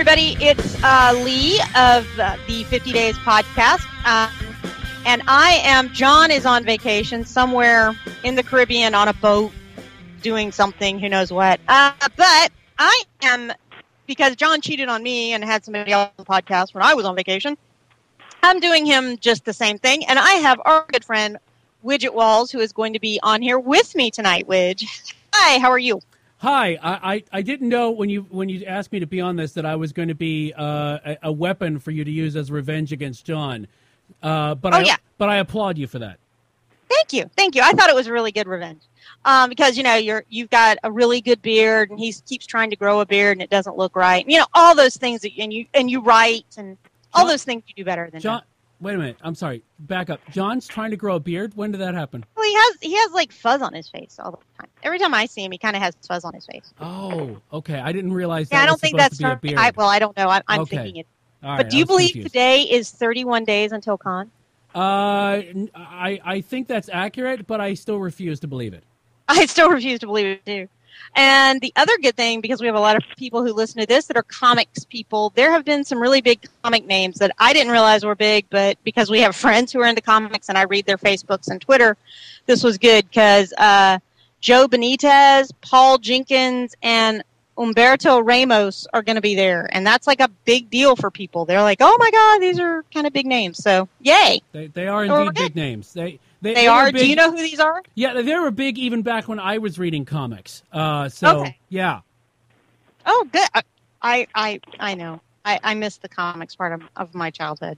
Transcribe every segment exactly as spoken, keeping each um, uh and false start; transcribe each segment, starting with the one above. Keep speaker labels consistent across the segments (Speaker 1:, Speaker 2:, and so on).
Speaker 1: everybody. It's uh, Lee of uh, the fifty Days podcast. Um, and I am, John is on vacation somewhere in the Caribbean on a boat doing something, who knows what. Uh, but I am, because John cheated on me and had somebody else on the podcast when I was on vacation, I'm doing him just the same thing. And I have our good friend, Widget Walls, who is going to be on here with me tonight, Widge. Hi, how are you?
Speaker 2: Hi, I, I, I didn't know when you when you asked me to be on this that I was going to be uh, a, a weapon for you to use as revenge against John. Uh, but
Speaker 1: oh,
Speaker 2: I
Speaker 1: yeah.
Speaker 2: but I applaud you for that.
Speaker 1: Thank you, thank you. I thought it was a really good revenge um, because you know you're you've got a really good beard, and he keeps trying to grow a beard, and it doesn't look right. You know all those things, that, and you and you write, and all
Speaker 2: John,
Speaker 1: those things you do better than
Speaker 2: John.
Speaker 1: him.
Speaker 2: Wait a minute, I'm sorry. Back up. John's trying to grow a beard. When did that happen?
Speaker 1: Well, he has he has like fuzz on his face all the time. Every time I see him, he kind of has fuzz on his face.
Speaker 2: Oh, okay. I didn't realize that
Speaker 1: yeah, I don't
Speaker 2: was
Speaker 1: think
Speaker 2: supposed
Speaker 1: that's
Speaker 2: to be a
Speaker 1: her,
Speaker 2: beard.
Speaker 1: I, well, I don't know. I, I'm
Speaker 2: Okay.
Speaker 1: thinking it.
Speaker 2: All
Speaker 1: But
Speaker 2: right,
Speaker 1: do
Speaker 2: I
Speaker 1: you
Speaker 2: was
Speaker 1: believe
Speaker 2: confused.
Speaker 1: today is thirty-one days until con?
Speaker 2: Uh, I I think that's accurate, but I still refuse to believe it.
Speaker 1: I still refuse to believe it too. And the other good thing, because we have a lot of people who listen to this that are comics people, there have been some really big comic names that I didn't realize were big, but because we have friends who are into comics and I read their Facebooks and Twitter, this was good because uh, Joe Benitez, Paul Jenkins, and Humberto Ramos are going to be there. And that's like a big deal for people. They're like, oh my God, these are kind of big names. So, yay.
Speaker 2: They they are
Speaker 1: Or-
Speaker 2: indeed big names. They they,
Speaker 1: They
Speaker 2: they
Speaker 1: are.
Speaker 2: were big-
Speaker 1: Do you know who these are?
Speaker 2: Yeah, they were big even back when I was reading comics. Uh, so
Speaker 1: Okay.
Speaker 2: yeah.
Speaker 1: Oh, good. I I I know. I, I missed the comics part of, of my childhood.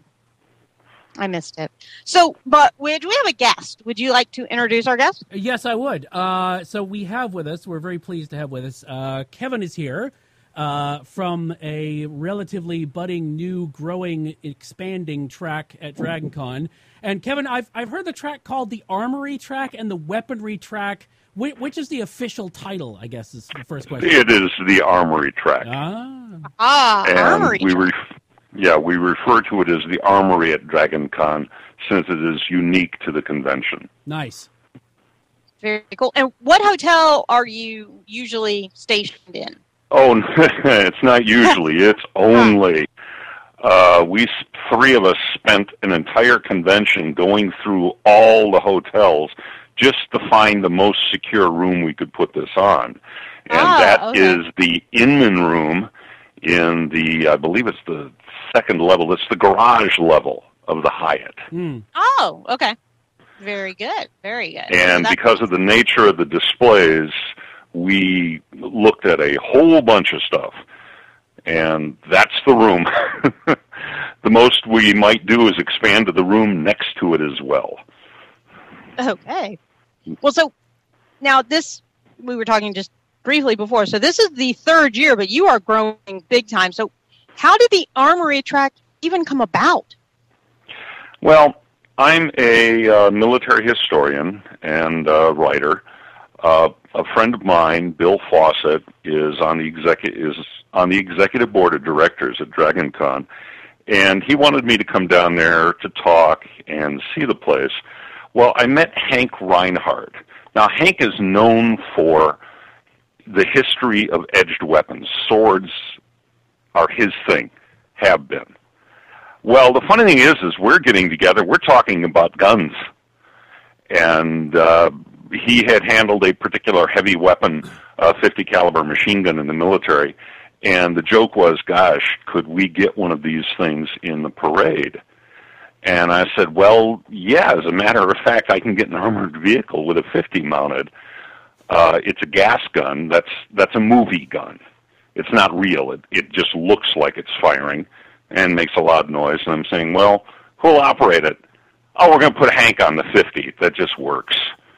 Speaker 1: I missed it. So, but would we have a guest? Would you like to introduce our guest?
Speaker 2: Yes, I would. Uh, so we have with us, we're very pleased to have with us, uh, Kevin is here uh, from a relatively budding, new, growing, expanding track at DragonCon. And Kevin, I've I've heard the track called the Armory track and the Weaponry track. Which, which is the official title, I guess, is the first question.
Speaker 3: It is the Armory track.
Speaker 2: Ah.
Speaker 1: Ah,
Speaker 3: and
Speaker 1: Armory.
Speaker 3: we ref- yeah, we refer to it as the Armory at DragonCon since it is unique to the convention.
Speaker 2: Nice.
Speaker 1: Very cool. And what hotel are you usually stationed in?
Speaker 3: Oh, it's not usually. It's only. Uh, we three of us spent an entire convention going through all the hotels just to find the most secure room we could put this on. And
Speaker 1: Ah,
Speaker 3: that
Speaker 1: okay.
Speaker 3: is the Inman room in the, I believe it's the second level. It's the garage level of the Hyatt.
Speaker 2: Mm.
Speaker 1: Oh, okay. Very good. Very good.
Speaker 3: And
Speaker 1: So that-
Speaker 3: because of the nature of the displays, we looked at a whole bunch of stuff. And that's the room. The most we might do is expand to the room next to it as well.
Speaker 1: Okay. Well, so now this, we were talking just briefly before, so this is the third year, but you are growing big time. So how did the Armory track even come about?
Speaker 3: Well, I'm a uh, military historian and uh, writer. Uh, a friend of mine, Bill Fawcett, is on the execu- is on the executive board of directors at DragonCon, and he wanted me to come down there to talk and see the place. Well, I met Hank Reinhardt. Now, Hank is known for the history of edged weapons. Swords are his thing, have been. Well, the funny thing is, is we're getting together, we're talking about guns. And uh, he had handled a particular heavy weapon, uh, fifty caliber machine gun in the military. And the joke was, gosh, could we get one of these things in the parade? And I said, well, yeah, as a matter of fact, I can get an armored vehicle with a fifty mounted. Uh, it's a gas gun. That's that's a movie gun. It's not real. It, it just looks like it's firing and makes a loud noise. And I'm saying, well, who'll operate it? Oh, we're going to put Hank on the fifty. That just works.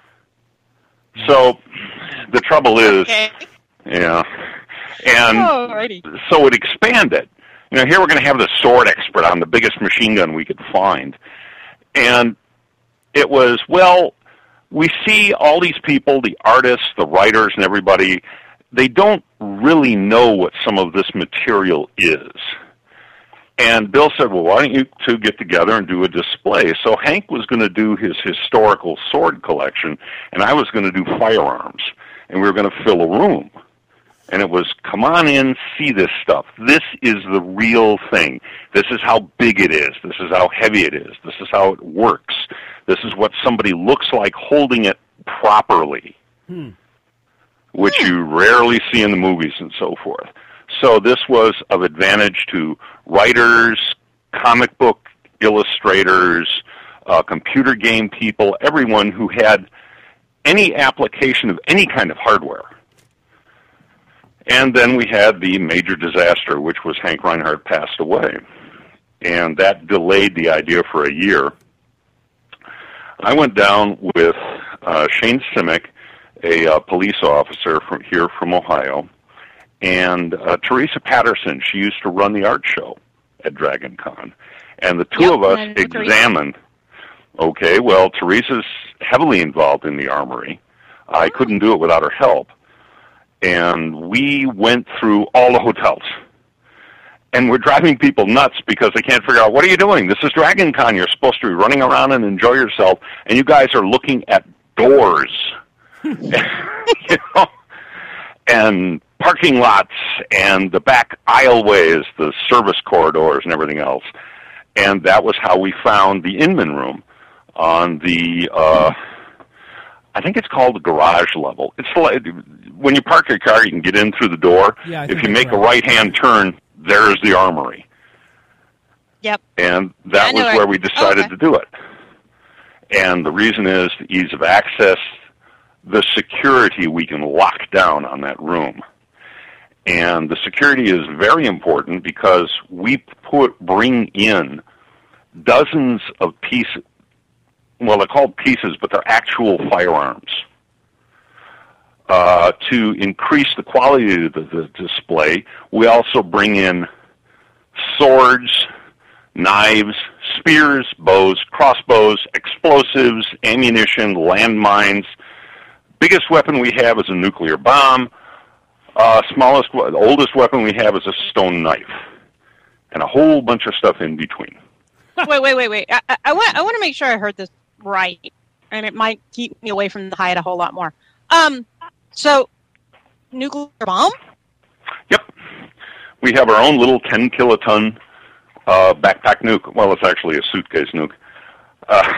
Speaker 3: So the trouble is,
Speaker 1: Okay.
Speaker 3: yeah, and
Speaker 1: Alrighty.
Speaker 3: so it expanded. You know, here we're going to have the sword expert on the biggest machine gun we could find. And it was, well, we see all these people, the artists, the writers, and everybody, they don't really know what some of this material is. And Bill said, well, why don't you two get together and do a display? So Hank was going to do his historical sword collection, and I was going to do firearms. And we were going to fill a room. And it was, come on in, see this stuff. This is the real thing. This is how big it is. This is how heavy it is. This is how it works. This is what somebody looks like holding it properly, hmm. which you rarely see in the movies and so forth. So this was of advantage to writers, comic book illustrators, uh, computer game people, everyone who had any application of any kind of hardware. And then we had the major disaster, which was Hank Reinhardt passed away. And that delayed the idea for a year. I went down with uh, Shane Simic, a uh, police officer from here from Ohio, and uh, Teresa Patterson. She used to run the art show at Dragon Con. And the two
Speaker 1: yep,
Speaker 3: of us examined, okay, well, Teresa's heavily involved in the armory. I couldn't do it without her help. And we went through all the hotels. And we're driving people nuts because they can't figure out, what are you doing? This is Dragon Con. You're supposed to be running around and enjoy yourself, and you guys are looking at doors. you know? And parking lots and the back aisleways, the service corridors and everything else. And that was how we found the Inman room on the, uh, I think it's called the garage level. It's like, when you park your car, you can get in through the door.
Speaker 2: Yeah,
Speaker 3: if you make right. a right-hand turn, there's the armory.
Speaker 1: Yep.
Speaker 3: And that was where we decided oh, okay. to do it. And the reason is the ease of access, the security we can lock down on that room. And the security is very important because we put bring in dozens of pieces. Well, they're called pieces, but they're actual firearms. Uh, to increase the quality of the, the display, we also bring in swords, knives, spears, bows, crossbows, explosives, ammunition, landmines. Biggest weapon we have is a nuclear bomb. Uh, smallest, the oldest weapon we have is a stone knife, and a whole bunch of stuff in between.
Speaker 1: wait, wait, wait, wait. I, I, I want, I want to make sure I heard this right, and it might keep me away from the Hyatt a whole lot more. Um, so, nuclear bomb?
Speaker 3: Yep. We have our own little ten kiloton uh, backpack nuke. Well, it's actually a suitcase nuke. Uh,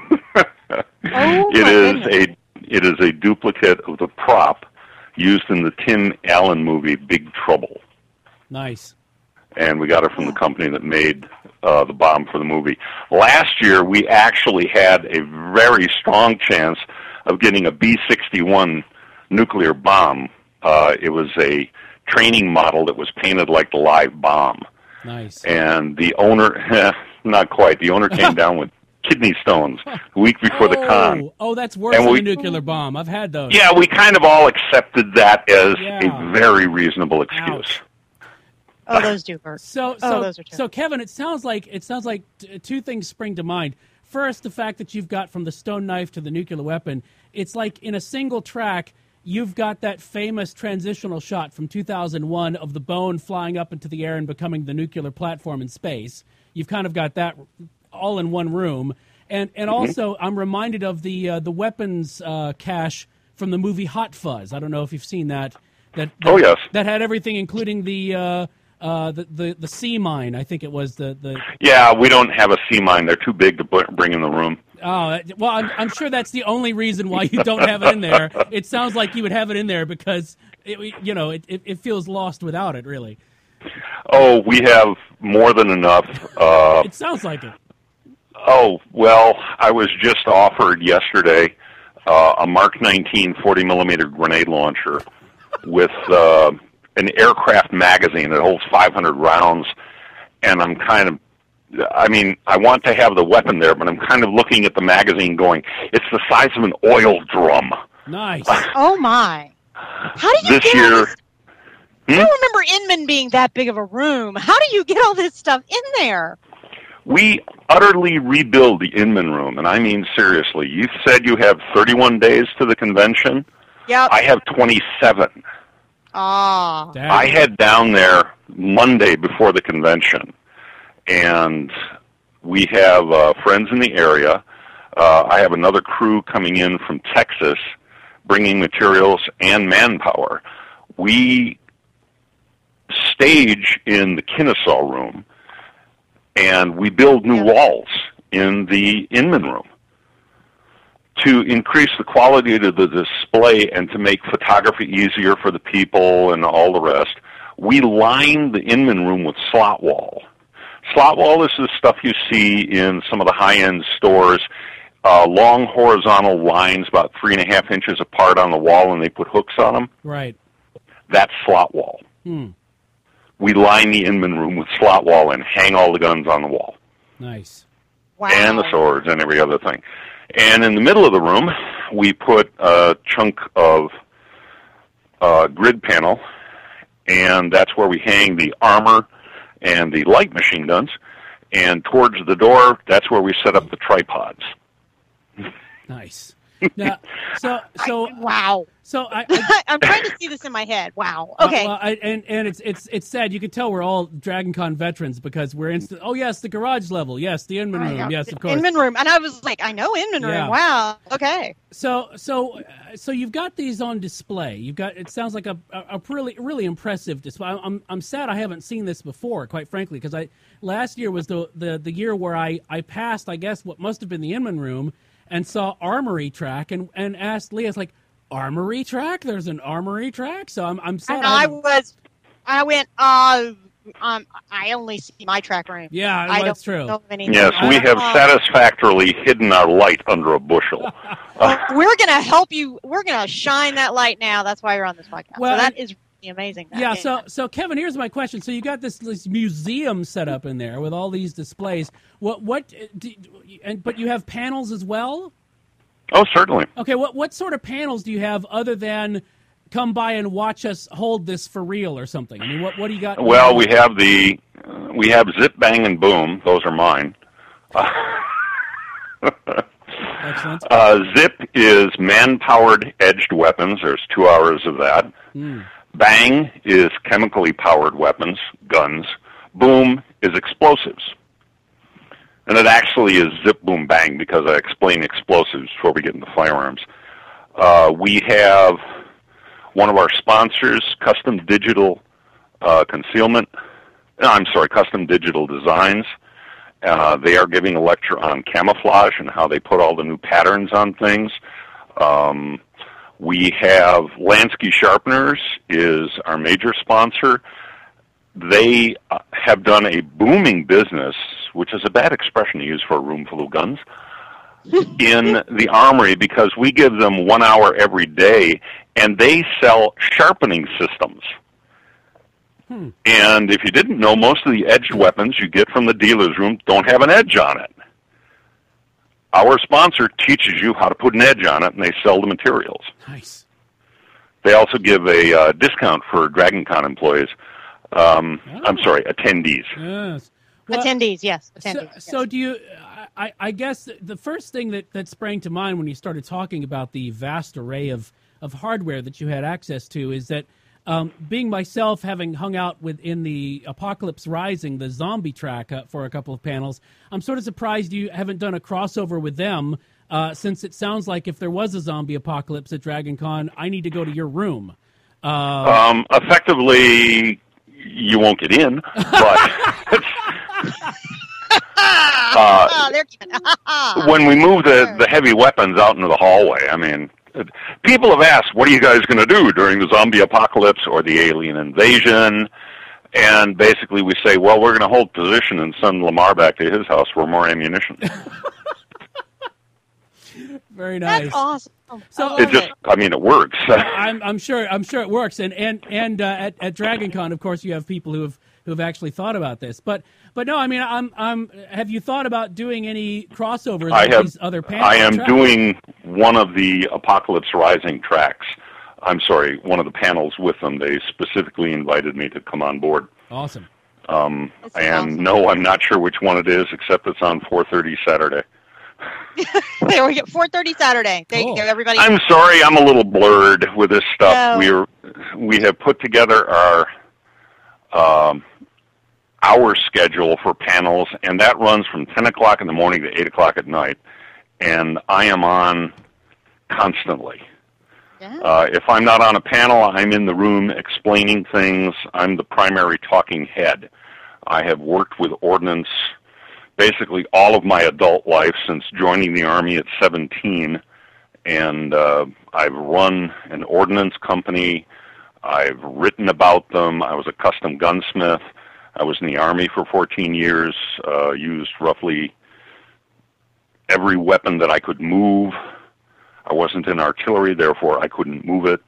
Speaker 1: oh
Speaker 3: it is a it is a duplicate of the prop used in the Tim Allen movie Big Trouble.
Speaker 2: Nice.
Speaker 3: And we got it from the company that made uh, the bomb for the movie. Last year, we actually had a very strong chance of getting a B sixty-one nuclear bomb. Uh, it was a training model that was painted like the live bomb.
Speaker 2: Nice.
Speaker 3: And the owner, not quite, the owner came down with kidney stones a week before
Speaker 2: oh,
Speaker 3: the con.
Speaker 2: Oh, that's worse and than we, a nuclear bomb. I've had those.
Speaker 3: Yeah, we kind of all accepted that as
Speaker 2: yeah.
Speaker 3: a very reasonable excuse.
Speaker 2: Ouch.
Speaker 1: Oh, those do hurt.
Speaker 2: So,
Speaker 1: oh,
Speaker 2: so,
Speaker 1: those are
Speaker 2: so, Kevin, it sounds like it sounds like t- two things spring to mind. First, the fact that you've got from the stone knife to the nuclear weapon. It's like in a single track, you've got that famous transitional shot from two thousand one of the bone flying up into the air and becoming the nuclear platform in space. You've kind of got that all in one room. And and
Speaker 3: mm-hmm.
Speaker 2: also, I'm reminded of the uh, the weapons uh, cache from the movie Hot Fuzz. I don't know if you've seen that. That, that
Speaker 3: oh yes.
Speaker 2: That had everything, including the uh, uh, the, the the sea mine. I think it was the, the
Speaker 3: Yeah, we don't have a sea mine. They're too big to bring in the room.
Speaker 2: Oh well, I'm, I'm sure that's the only reason why you don't have it in there. It sounds like you would have it in there because it, you know it, it, it feels lost without it. Really.
Speaker 3: Oh, we have more than enough. Uh,
Speaker 2: it sounds like it.
Speaker 3: Oh, well, I was just offered yesterday uh, a Mark nineteen forty millimeter grenade launcher with uh, an aircraft magazine that holds five hundred rounds, and I'm kind of, I mean, I want to have the weapon there, but I'm kind of looking at the magazine going, it's the size of an oil drum.
Speaker 2: Nice.
Speaker 1: Oh, my. How do you
Speaker 3: this
Speaker 1: get
Speaker 3: year,
Speaker 1: all this? Hmm? I don't remember Inman being that big of a room. How do you get all this stuff in there?
Speaker 3: We utterly rebuild the Inman room, and I mean seriously. You said you have thirty-one days to the convention.
Speaker 1: Yep.
Speaker 3: I have twenty-seven.
Speaker 1: Ah.
Speaker 2: Damn.
Speaker 3: I head down there Monday before the convention, and we have uh, friends in the area. Uh, I have another crew coming in from Texas, bringing materials and manpower. we stage in the Kennesaw room, and we build new
Speaker 1: Yeah.
Speaker 3: walls in the Inman room to increase the quality of the display and to make photography easier for the people and all the rest. We line the Inman room with slot wall. Slot wall is the stuff you see in some of the high-end stores, uh, long horizontal lines about three and a half inches apart on the wall, and they put hooks on them.
Speaker 2: Right.
Speaker 3: That's slot wall.
Speaker 2: Hmm.
Speaker 3: We line the Inman room with slot wall and hang all the guns on the wall.
Speaker 2: Nice.
Speaker 1: Wow.
Speaker 3: And the swords and every other thing. And in the middle of the room, we put a chunk of uh, grid panel, and that's where we hang the armor and the light machine guns. And towards the door, that's where we set up the tripods.
Speaker 2: Nice. Now, so so
Speaker 1: Wow.
Speaker 2: so I, I
Speaker 1: I'm trying to see this in my head. Wow. Okay.
Speaker 2: Uh, well, I, and and it's it's it's sad. You can tell we're all Dragon Con veterans because we're instant. Oh yes, the garage level. Yes, the Inman room.
Speaker 1: Yeah.
Speaker 2: Yes, of course.
Speaker 1: Inman room. And I was like, I know Inman
Speaker 2: Yeah.
Speaker 1: room. Wow. Okay.
Speaker 2: So so uh, so you've got these on display. You've got. It sounds like a a, a really really impressive display. I'm I'm sad I haven't seen this before, quite frankly, because I last year was the, the the year where I I passed I guess what must have been the Inman room and saw Armory Track and and asked Leah, it's like, Armory Track? There's an Armory Track? So I'm I'm sad.
Speaker 1: And
Speaker 2: I
Speaker 1: I
Speaker 2: haven't-
Speaker 1: was, I went, uh, um, I only see my track room.
Speaker 2: yeah,
Speaker 1: I
Speaker 2: that's
Speaker 1: don't
Speaker 2: true.
Speaker 1: know of anything.
Speaker 3: Yes, we have
Speaker 1: Uh,
Speaker 3: satisfactorily hidden our light under a bushel.
Speaker 1: We're going to help you. We're going to shine that light now. That's why you're on this podcast.
Speaker 2: Well,
Speaker 1: so that
Speaker 2: and-
Speaker 1: is really amazing. That
Speaker 2: Yeah,
Speaker 1: is.
Speaker 2: so so Kevin, here's my question. So you got this, this museum set up in there with all these displays. What what? Do, and but you have panels as well.
Speaker 3: Oh, certainly.
Speaker 2: Okay, what what sort of panels do you have other than come by and watch us hold this for real or something? I mean, what what do you got?
Speaker 3: Well, we have the uh, we have Zip, Bang, and Boom. Those are mine.
Speaker 2: Excellent.
Speaker 3: Uh, Zip is man-powered edged weapons. There's two hours of that.
Speaker 2: Mm.
Speaker 3: Bang is chemically powered weapons, guns. Boom is explosives. And it actually is Zip, Boom, Bang because I explain explosives before we get into firearms. Uh, we have one of our sponsors, Custom Digital uh, Concealment. No, I'm sorry, Custom Digital Designs. Uh, they are giving a lecture on camouflage and how they put all the new patterns on things. Um, we have Lansky Sharpeners is our major sponsor. They uh, have done a booming business, which is a bad expression to use for a room full of guns, in the armory because we give them one hour every day, and they sell sharpening systems.
Speaker 2: Hmm.
Speaker 3: And if you didn't know, most of the edged weapons you get from the dealer's room don't have an edge on it. Our sponsor teaches you how to put an edge on it, and they sell the materials.
Speaker 2: Nice.
Speaker 3: They also give a uh, discount for DragonCon employees. Um,
Speaker 2: Oh.
Speaker 3: I'm sorry, attendees.
Speaker 2: Yes. Well,
Speaker 1: attendees, yes.
Speaker 2: So,
Speaker 1: Attendees. yes.
Speaker 2: so do you? I, I guess the first thing that, that sprang to mind when you started talking about the vast array of, of hardware that you had access to is that um, being myself, having hung out within the Apocalypse Rising, the zombie track uh, for a couple of panels, I'm sort of surprised you haven't done a crossover with them uh, since it sounds like if there was a zombie apocalypse at DragonCon, I need to go to your room. Uh,
Speaker 3: Um, effectively, you won't get in, but uh,
Speaker 1: Ah, they're cute.
Speaker 3: when we move the, the heavy weapons out into the hallway, I mean, it- people have asked, what are you guys going to do during the zombie apocalypse or the alien invasion? And basically we say, well, we're going to hold position and send Lamar back to his house for more ammunition.
Speaker 2: very nice.
Speaker 1: That's awesome.
Speaker 2: So-
Speaker 1: I love
Speaker 3: It just, I mean, it works.
Speaker 2: I'm, I'm sure. I'm sure it works. And and and uh, at at DragonCon, of course, you have people who have who have actually thought about this. But but no, I mean, I'm I'm. Have you thought about doing any crossovers
Speaker 3: I
Speaker 2: with
Speaker 3: have,
Speaker 2: these other panels?
Speaker 3: I am
Speaker 2: tracks?
Speaker 3: doing one of the Apocalypse Rising tracks. I'm sorry, one of the panels with them. They specifically invited me to come on board.
Speaker 2: Awesome.
Speaker 3: Um,
Speaker 1: That's
Speaker 3: and
Speaker 1: awesome.
Speaker 3: no, I'm not sure which one it is, except it's on four thirty Saturday.
Speaker 1: There we go. four thirty Saturday. There
Speaker 2: Cool.
Speaker 1: you go, everybody.
Speaker 3: I'm sorry, I'm a little blurred with this stuff.
Speaker 1: No.
Speaker 3: We're we have put together our um, hour schedule for panels, and that runs from ten o'clock in the morning to eight o'clock at night. And I am on constantly.
Speaker 1: Yeah.
Speaker 3: Uh, if I'm not on a panel, I'm in the room explaining things. I'm the primary talking head. I have worked with ordnance basically all of my adult life since joining the Army at seventeen, and uh, I've run an ordnance company. I've written about them. I was a custom gunsmith. I was in the Army for fourteen years, uh, used roughly every weapon that I could move. I wasn't in artillery, therefore I couldn't move it.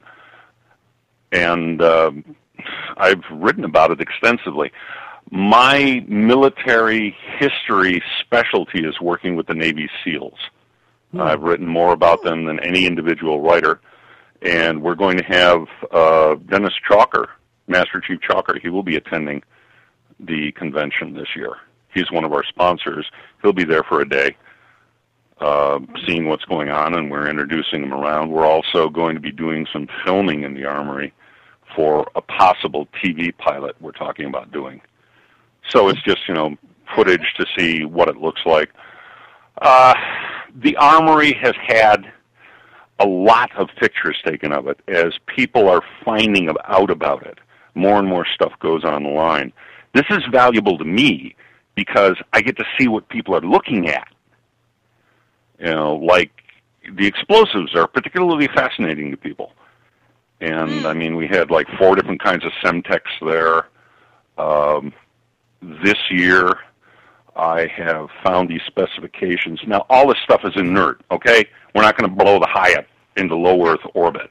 Speaker 3: And uh, I've written about it extensively. My military history specialty is working with the Navy SEALs. Hmm. I've written more about them than any individual writer. And we're going to have uh, Dennis Chalker, Master Chief Chalker. He will be attending the convention this year. He's one of our sponsors. He'll be there for a day, uh, seeing what's going on, and we're introducing him around. We're also going to be doing some filming in the Armory for a possible T V pilot we're talking about doing. So it's just, you know, footage to see what it looks like. Uh, the Armory has had a lot of pictures taken of it as people are finding out about it. More and more stuff goes online. This is valuable to me because I get to see what people are looking at. You know, like the explosives are particularly fascinating to people. And, I mean, we had like four different kinds of Semtex there. Um, this year, I have found these specifications. Now, all this stuff is inert, okay? We're not going to blow the Hyatt into low Earth orbit.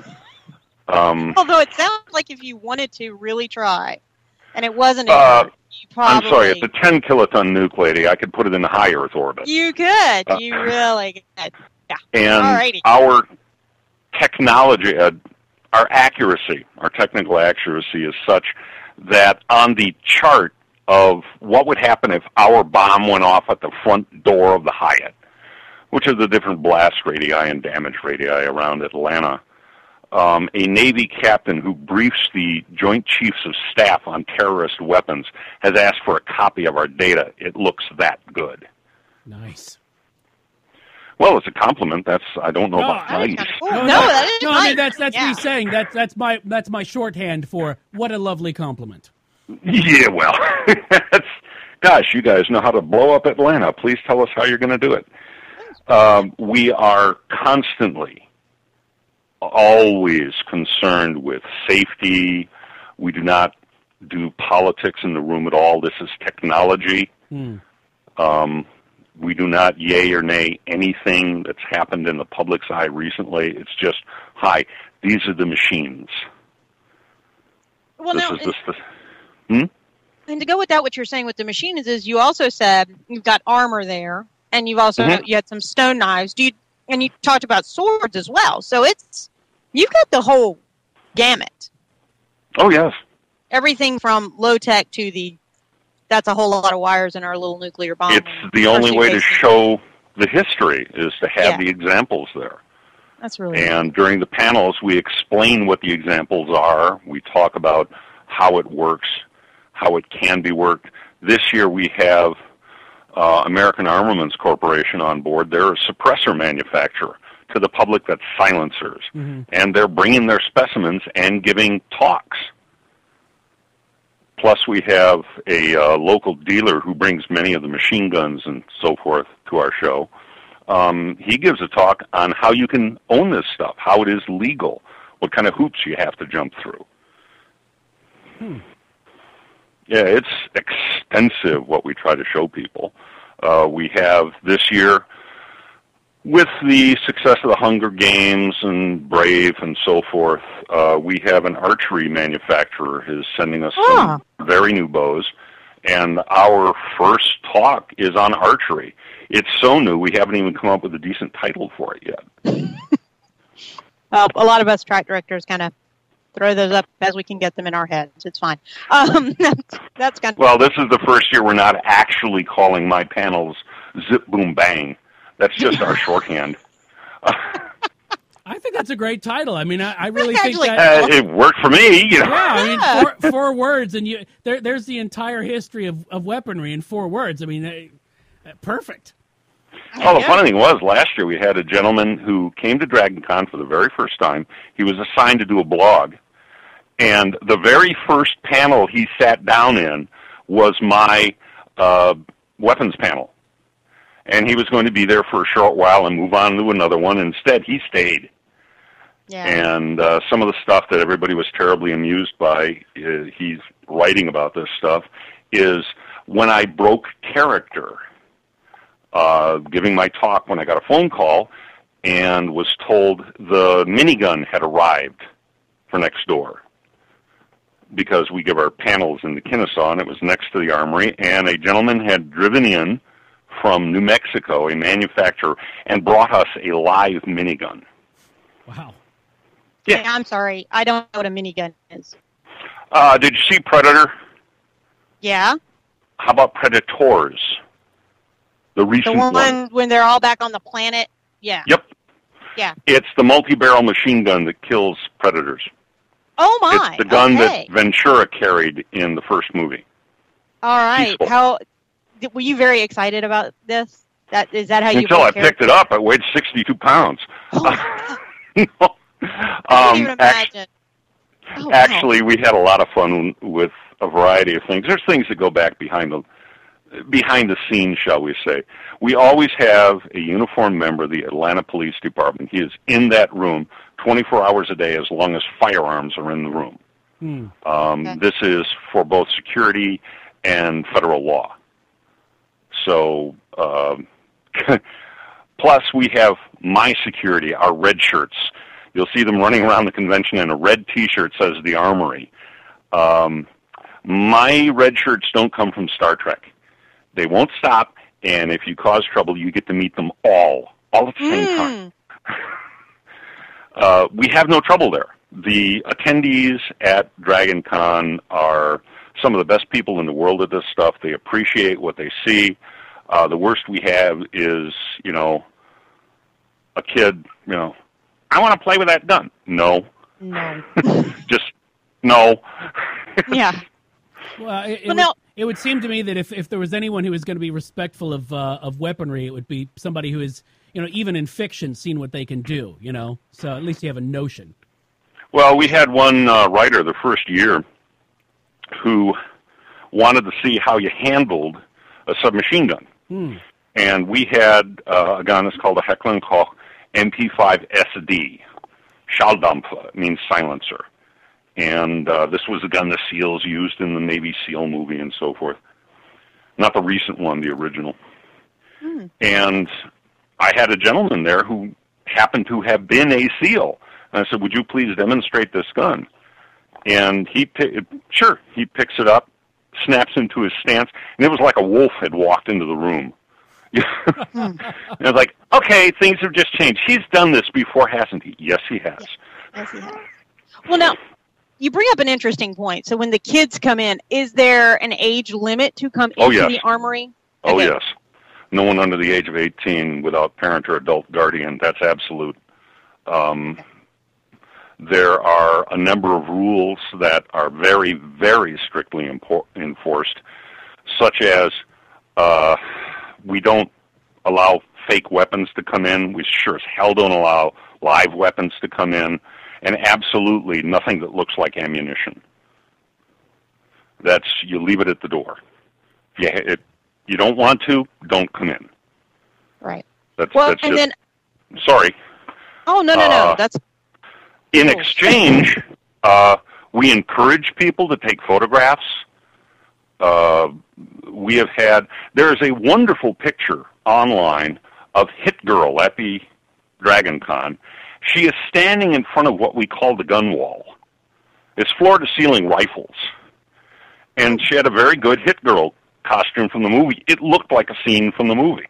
Speaker 3: Um,
Speaker 1: Although it sounds like if you wanted to really try, and it wasn't
Speaker 3: uh,
Speaker 1: inert, you probably...
Speaker 3: I'm sorry, it's a ten kiloton nuke, lady. I could put it in the high Earth orbit.
Speaker 1: You could.
Speaker 3: Uh,
Speaker 1: you really could. Yeah.
Speaker 3: And
Speaker 1: Alrighty.
Speaker 3: our technology, uh, our accuracy, our technical accuracy is such that on the chart of what would happen if our bomb went off at the front door of the Hyatt, which are the different blast radii and damage radii around Atlanta, um, a Navy captain who briefs the Joint Chiefs of Staff on terrorist weapons has asked for a copy of our data. It looks that good.
Speaker 2: Nice.
Speaker 3: Well, it's a compliment. That's I don't know
Speaker 2: No,
Speaker 3: about
Speaker 1: That is
Speaker 3: nice.
Speaker 1: kind of cool.
Speaker 2: No,
Speaker 1: No,
Speaker 2: no,
Speaker 1: that is
Speaker 2: no.
Speaker 1: nice.
Speaker 2: I mean, that's that's
Speaker 1: Yeah.
Speaker 2: me saying that. That's my that's my shorthand for what a lovely compliment.
Speaker 3: Yeah, well, that's, gosh, you guys know how to blow up Atlanta. Please tell us how you're going to do it. Um, we are constantly, always concerned with safety. We do not do politics in the room at all. This is technology.
Speaker 2: Hmm.
Speaker 3: Um, we do not yay or nay anything that's happened in the public's eye recently. It's just, hi, these are the machines.
Speaker 1: Well,
Speaker 3: this
Speaker 1: now,
Speaker 3: is this. this hmm?
Speaker 1: and to go with that, what you're saying with the machines is you also said you've got armor there, and you've also
Speaker 3: Mm-hmm.
Speaker 1: you had some stone knives. Do you, and you talked about swords as well. So it's you've got the whole gamut.
Speaker 3: Oh, yes.
Speaker 1: Everything from low tech to the that's a whole lot of wires in our little nuclear bomb.
Speaker 3: It's the only
Speaker 1: Actually,
Speaker 3: way to
Speaker 1: basically-
Speaker 3: show the history is to have
Speaker 1: Yeah.
Speaker 3: the examples there.
Speaker 1: That's really
Speaker 3: And during the panels, we explain what the examples are. We talk about how it works, how it can be worked. This year we have uh, American Armaments Corporation on board. They're a suppressor manufacturer. To the public, that's silencers.
Speaker 2: Mm-hmm.
Speaker 3: And they're bringing their specimens and giving talks. Plus, we have a uh, local dealer who brings many of the machine guns and so forth to our show. Um, he gives a talk on how you can own this stuff, how it is legal, what kind of hoops you have to jump through.
Speaker 2: Hmm.
Speaker 3: Yeah, it's extensive what we try to show people. Uh, we have this year, with the success of the Hunger Games and Brave and so forth, uh, we have an archery manufacturer who's sending us
Speaker 1: Ah.
Speaker 3: some very new bows, and our first talk is on archery. It's so new we haven't even come up with a decent title for it yet.
Speaker 1: Well, a lot of us track directors kind of throw those up as we can get them in our heads. It's fine. Um, that's, that's kind of
Speaker 3: Well, this is the first year we're not actually calling my panels Zip Boom Bang. That's just our shorthand.
Speaker 2: I think that's a great title. I mean, I, I really think
Speaker 1: Actually-
Speaker 2: that.
Speaker 3: Uh, it worked for me, you know.
Speaker 2: Yeah, I mean,
Speaker 1: Yeah.
Speaker 2: four, four words, and you there, there's the entire history of, of weaponry in four words. I mean, uh, uh, perfect.
Speaker 3: Oh, the funny thing was, last year we had a gentleman who came to Dragon Con for the very first time. He was assigned to do a blog. And the very first panel he sat down in was my uh, weapons panel. And he was going to be there for a short while and move on to another one. Instead, he stayed.
Speaker 1: Yeah.
Speaker 3: And uh, some of the stuff that everybody was terribly amused by, uh, he's writing about this stuff, is when I broke character. Uh, giving my talk when I got a phone call and was told the minigun had arrived for next door because we give our panels in the Kennesaw, and it was next to the armory, and a gentleman had driven in from New Mexico, a manufacturer, and brought us a live minigun.
Speaker 2: Wow.
Speaker 1: Yeah, hey, I'm sorry. I don't know what a minigun is.
Speaker 3: Uh, did you see Predator?
Speaker 1: Yeah.
Speaker 3: How about Predators? The recent
Speaker 1: the one,
Speaker 3: one.
Speaker 1: When they're all back on the planet? Yeah.
Speaker 3: Yep.
Speaker 1: Yeah.
Speaker 3: It's the multi-barrel machine gun that kills predators.
Speaker 1: Oh, my.
Speaker 3: It's the gun
Speaker 1: okay.
Speaker 3: that Ventura carried in the first movie.
Speaker 1: All right.
Speaker 3: Peaceful.
Speaker 1: How were you very excited about this? That is that how you
Speaker 3: Until I picked it up, I weighed sixty-two pounds.
Speaker 1: Oh,
Speaker 3: no.
Speaker 1: I can't
Speaker 3: um,
Speaker 1: even imagine. Oh,
Speaker 3: actually,
Speaker 1: wow.
Speaker 3: we had a lot of fun with a variety of things. There's things that go back behind the behind the scenes, shall we say. We always have a uniformed member of the Atlanta Police Department. He is in that room twenty-four hours a day as long as firearms are in the room.
Speaker 2: Hmm.
Speaker 3: Um,
Speaker 1: okay.
Speaker 3: This is for both security and federal law. So, uh, plus we have my security, our red shirts. You'll see them running around the convention in a red T-shirt says the Armory. Um, my red shirts don't come from Star Trek. They won't stop, and if you cause trouble, you get to meet them all, all at the same
Speaker 1: Mm.
Speaker 3: time. uh, we have no trouble there. The attendees at Dragon Con are some of the best people in the world at this stuff. They appreciate what they see. Uh, the worst we have is, you know, a kid, you know, I want to play with that gun. No.
Speaker 1: No.
Speaker 3: Just no.
Speaker 1: Yeah.
Speaker 2: Well, it, it,
Speaker 1: Well,
Speaker 2: would,
Speaker 1: no.
Speaker 2: it would seem to me that if, if there was anyone who was going to be respectful of uh, of weaponry, it would be somebody who is, you know, even in fiction, seen what they can do, you know? So at least you have a notion.
Speaker 3: Well, we had one uh, writer the first year who wanted to see how you handled a submachine gun.
Speaker 2: Hmm.
Speaker 3: And we had uh, a gun that's called a Heckler and Koch M P five S D. Schalldampfer means silencer. And uh, this was the gun the SEALs used in the Navy SEAL movie and so forth. Not the recent one, the original.
Speaker 1: Hmm.
Speaker 3: And I had a gentleman there who happened to have been a SEAL. And I said, would you please demonstrate this gun? And he, sure, he picks it up, snaps into his stance, and it was like a wolf had walked into the room. And I was like, okay, things have just changed. He's done this before, hasn't he? Yes, he has.
Speaker 1: Yes, he has. Well, now, you bring up an interesting point. So when the kids come in, is there an age limit to come
Speaker 3: Oh,
Speaker 1: into
Speaker 3: yes.
Speaker 1: the Armory?
Speaker 3: Oh,
Speaker 1: Okay.
Speaker 3: yes. No one under the age of eighteen without parent or adult guardian. That's absolute. Um, there are a number of rules that are very, very strictly impor- enforced, such as uh, we don't allow fake weapons to come in. We sure as hell don't allow live weapons to come in, and absolutely nothing that looks like ammunition. That's, you leave it at the door. If you, it, you don't want to, don't come in.
Speaker 1: Right.
Speaker 3: That's,
Speaker 1: Well,
Speaker 3: that's
Speaker 1: and
Speaker 3: just,
Speaker 1: then,
Speaker 3: sorry.
Speaker 1: oh, no, no, no.
Speaker 3: Uh,
Speaker 1: That's
Speaker 3: In
Speaker 1: cool.
Speaker 3: exchange, uh, we encourage people to take photographs. Uh, we have had, there is a wonderful picture online of Hit Girl at the Dragon Con. She is standing in front of what we call the gun wall. It's floor-to-ceiling rifles. And she had a very good Hit Girl costume from the movie. It looked like a scene from the movie.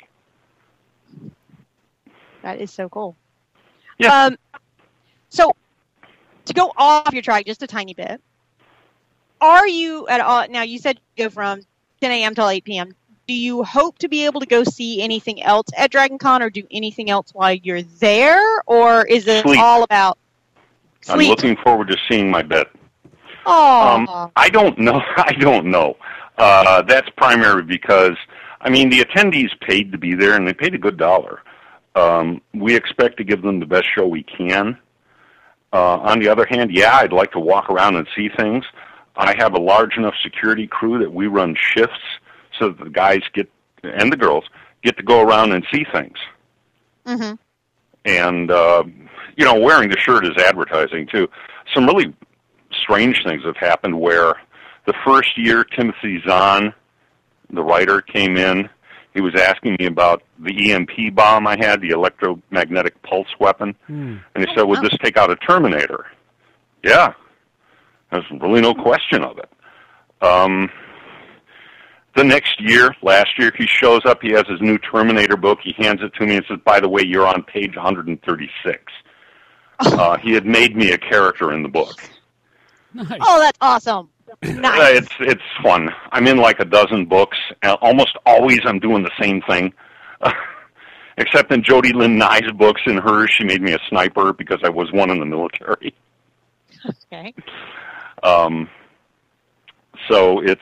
Speaker 1: That is so cool.
Speaker 3: Yeah.
Speaker 1: Um, so, to go off your track just a tiny bit, are you at all, now you said you go from ten a.m. till eight p.m., do you hope to be able to go see anything else at Dragon Con or do anything else while you're there? Or is it
Speaker 3: Sleep.
Speaker 1: all about sleep?
Speaker 3: I'm looking forward to seeing my bed.
Speaker 1: Oh,
Speaker 3: Um, I don't know. I don't know. Uh, that's primary because I mean, the attendees paid to be there, and they paid a good dollar. Um, we expect to give them the best show we can. Uh, on the other hand, yeah, I'd like to walk around and see things. I have a large enough security crew that we run shifts so that the guys get, and the girls, get to go around and see things.
Speaker 1: Mm-hmm.
Speaker 3: And, uh, you know, wearing the shirt is advertising, too. Some really strange things have happened where the first year Timothy Zahn, the writer, came in. He was asking me about the E M P bomb I had, the electromagnetic pulse weapon. Mm. And he said, would this take out a Terminator? Yeah. There's really no question of it. Um, the next year, last year, he shows up. He has his new Terminator book. He hands it to me and says, by the way, you're on page one hundred thirty-six. Uh, he had made me a character in the book.
Speaker 2: Nice.
Speaker 1: Oh, that's awesome. Nice.
Speaker 3: Uh, it's it's fun. I'm in like a dozen books. And almost always I'm doing the same thing. Uh, except in Jody Lynn Nye's books, in hers, she made me a sniper because I was one in the military.
Speaker 1: Okay.
Speaker 3: Um, so it's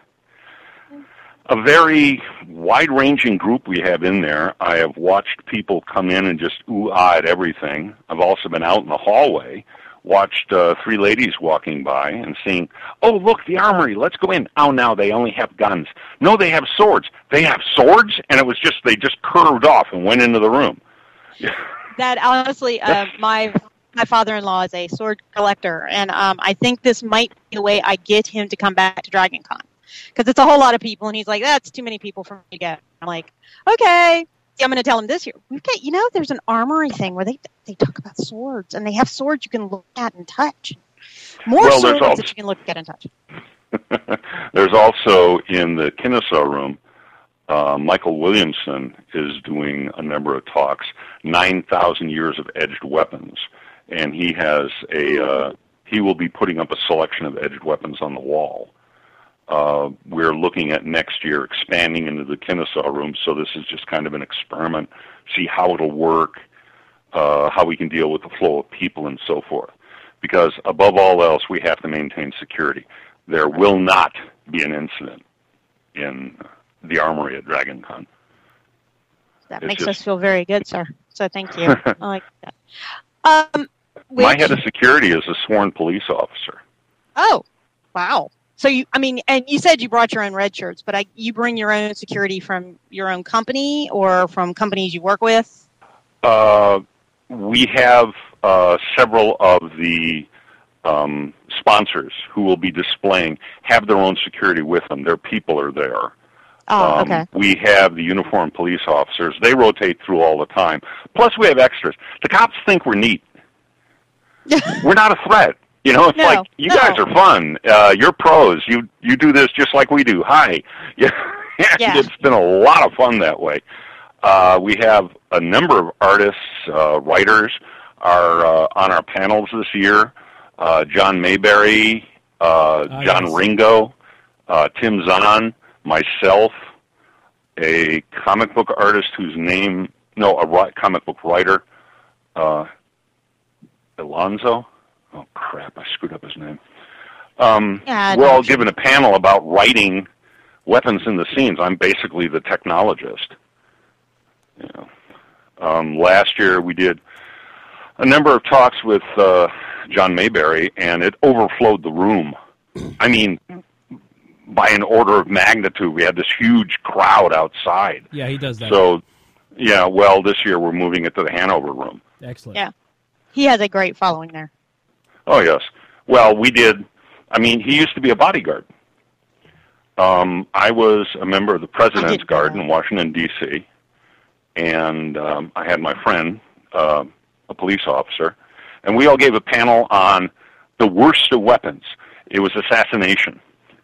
Speaker 3: a very wide-ranging group we have in there. I have watched people come in and just ooh-ah at everything. I've also been out in the hallway, watched uh, three ladies walking by and seeing, oh, look, the armory, let's go in. Oh, now they only have guns. No, they have swords. They have swords? And it was just, they just curved off and went into the room.
Speaker 1: That, honestly, uh, my my father-in-law is a sword collector, and um, I think this might be the way I get him to come back to Dragon Con. Because it's a whole lot of people, and he's like, that's too many people for me to get. I'm like, okay. See, I'm going to tell him this year. We've got, you know, there's an armory thing where they they talk about swords, and they have swords you can look at and touch. More
Speaker 3: well,
Speaker 1: swords
Speaker 3: also,
Speaker 1: that you can look at and touch.
Speaker 3: There's also, in the Kennesaw room, uh, Michael Williamson is doing a number of talks, nine thousand Years of Edged Weapons, and he has a, uh, he will be putting up a selection of edged weapons on the wall. Uh, we're looking at next year expanding into the Kennesaw room, so this is just kind of an experiment, see how it'll work, uh, how we can deal with the flow of people and so forth. Because above all else, we have to maintain security. There will not be an incident in the armory at Dragon Con.
Speaker 1: That
Speaker 3: it's
Speaker 1: makes
Speaker 3: just,
Speaker 1: us feel very good, sir. So thank you. I like that. Um, which,
Speaker 3: my head of security is a sworn police officer.
Speaker 1: Oh, wow. So, you, I mean, and you said you brought your own red shirts, but I, you bring your own security from your own company or from companies you work with?
Speaker 3: Uh, we have uh, several of the um, sponsors who will be displaying, have their own security with them. Their people are there.
Speaker 1: Oh,
Speaker 3: um,
Speaker 1: okay.
Speaker 3: We have the uniformed police officers. They rotate through all the time. Plus, we have extras. The cops think we're neat. We're not a threat. You know, it's
Speaker 1: no,
Speaker 3: like, you
Speaker 1: no.
Speaker 3: guys are fun. Uh, you're pros. You you do this just like we do. Hi. Yeah.
Speaker 1: Yeah.
Speaker 3: It's been a lot of fun that way. Uh, we have a number of artists, uh, writers are uh, on our panels this year. Uh, John Mayberry, uh,
Speaker 2: oh,
Speaker 3: John
Speaker 2: yes.
Speaker 3: Ringo, uh, Tim Zahn, myself, a comic book artist whose name, no, a comic book writer, uh, Alonzo. Oh, crap, I screwed up his name. Um,
Speaker 1: yeah,
Speaker 3: we're all given a panel about writing weapons in the scenes. I'm basically the technologist. You know. Um, last year we did a number of talks with uh, John Mayberry, and it overflowed the room. I mean, by an order of magnitude, we had this huge crowd outside.
Speaker 2: Yeah, he does that.
Speaker 3: So, yeah, well, this year we're moving it to the Hanover room.
Speaker 2: Excellent.
Speaker 1: Yeah. He has a great following there.
Speaker 3: Oh, yes. Well, we did. I mean, he used to be a bodyguard. Um, I was a member of the President's Guard in Washington, D C, and um, I had my friend, uh, a police officer, and we all gave a panel on the worst of weapons. It was assassination.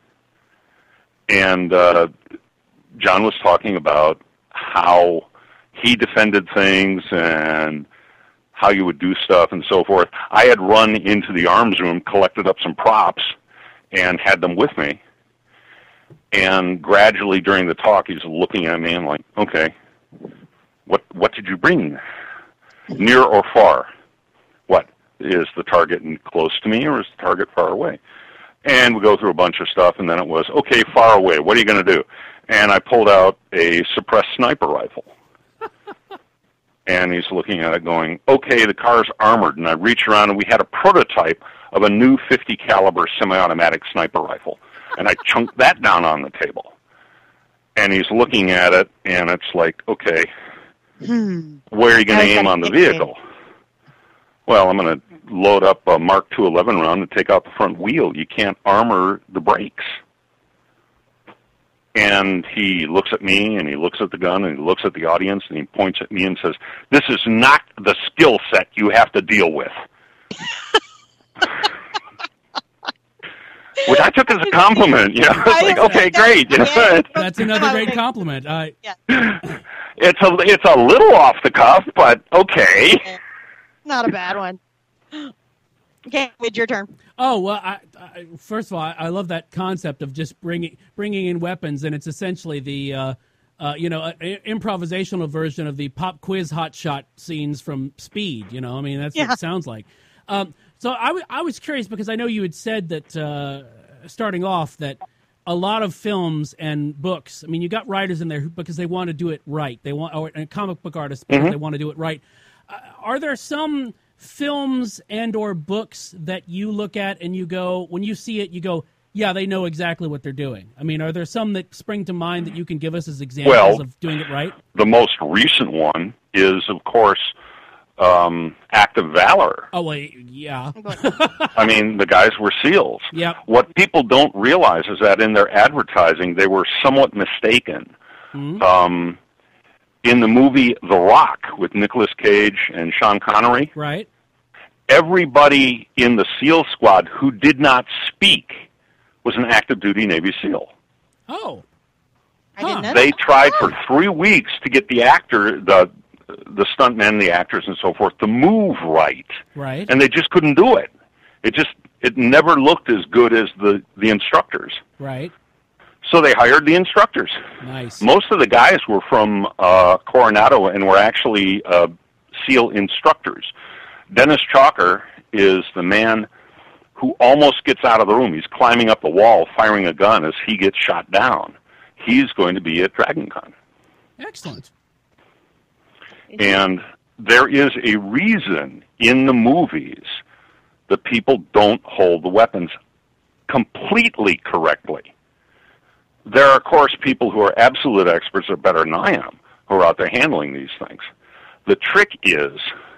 Speaker 3: And uh, John was talking about how he defended things and how you would do stuff and so forth. I had run into the arms room, collected up some props, and had them with me. And gradually during the talk, he's looking at me and like, okay, what what did you bring? Near or far? What? Is the target close to me or is the target far away? And we go through a bunch of stuff, and then it was, okay, far away, what are you going to do? And I pulled out a suppressed sniper rifle. And he's looking at it going, okay, the car's armored. And I reach around, and we had a prototype of a new fifty caliber semi-automatic sniper rifle. And I chunked that down on the table. And he's looking at it, and it's like, okay,
Speaker 1: Hmm.
Speaker 3: where are you going to
Speaker 1: How's
Speaker 3: aim
Speaker 1: that
Speaker 3: on the
Speaker 1: fixed?
Speaker 3: vehicle? Well, I'm going to load up a Mark two eleven round and take out the front wheel. You can't armor the brakes. And he looks at me, and he looks at the gun, and he looks at the audience, and he points at me and says, this is not the skill set you have to deal with. Which I took as a compliment. You know, it's like, okay, great. You know,
Speaker 2: That's another great compliment. I,
Speaker 3: it's a it's a little off the cuff, but okay.
Speaker 1: Not a bad one. Okay, it's your turn.
Speaker 2: oh well, I, I, first of all, I, I love that concept of just bringing bringing in weapons, and it's essentially the uh, uh, you know a, a improvisational version of the pop quiz hot shot scenes from Speed. You know, I mean that's
Speaker 1: Yeah.
Speaker 2: what it sounds like. Um, so I, w- I was curious because I know you had said that uh, starting off that a lot of films and books. I mean, you got writers in there who, because they want to do it right. They want, or and comic book artists because
Speaker 3: Mhm.
Speaker 2: they want to do it right. Uh, are there some films and or books that you look at and you go, when you see it, you go, yeah, they know exactly what they're doing? I mean, are there some that spring to mind that you can give us as examples
Speaker 3: Well,
Speaker 2: of doing it right?
Speaker 3: The most recent one is, of course, um, Act of Valor.
Speaker 2: Oh, well, yeah.
Speaker 3: I mean, the guys were SEALs.
Speaker 2: Yep.
Speaker 3: What people don't realize is that in their advertising, they were somewhat mistaken.
Speaker 2: Mhm.
Speaker 3: Um, in the movie The Rock with Nicolas Cage and Sean Connery,
Speaker 2: Right.
Speaker 3: everybody in the SEAL squad who did not speak was an active duty Navy SEAL.
Speaker 2: Oh.
Speaker 1: I didn't
Speaker 2: Huh.
Speaker 1: know
Speaker 3: They
Speaker 1: that.
Speaker 3: tried for three weeks to get the actor, the the stuntmen, the actors, and so forth, to move right,
Speaker 2: Right.
Speaker 3: and they just couldn't do it. It just it never looked as good as the the instructors.
Speaker 2: Right.
Speaker 3: So they hired the instructors.
Speaker 2: Nice.
Speaker 3: Most of the guys were from uh, Coronado and were actually uh, SEAL instructors. Dennis Chalker is the man who almost gets out of the room. He's climbing up the wall, firing a gun as he gets shot down. He's going to be at DragonCon.
Speaker 2: Excellent.
Speaker 3: And there is a reason in the movies that people don't hold the weapons completely correctly. There are, of course, people who are absolute experts or better than I am who are out there handling these things. The trick is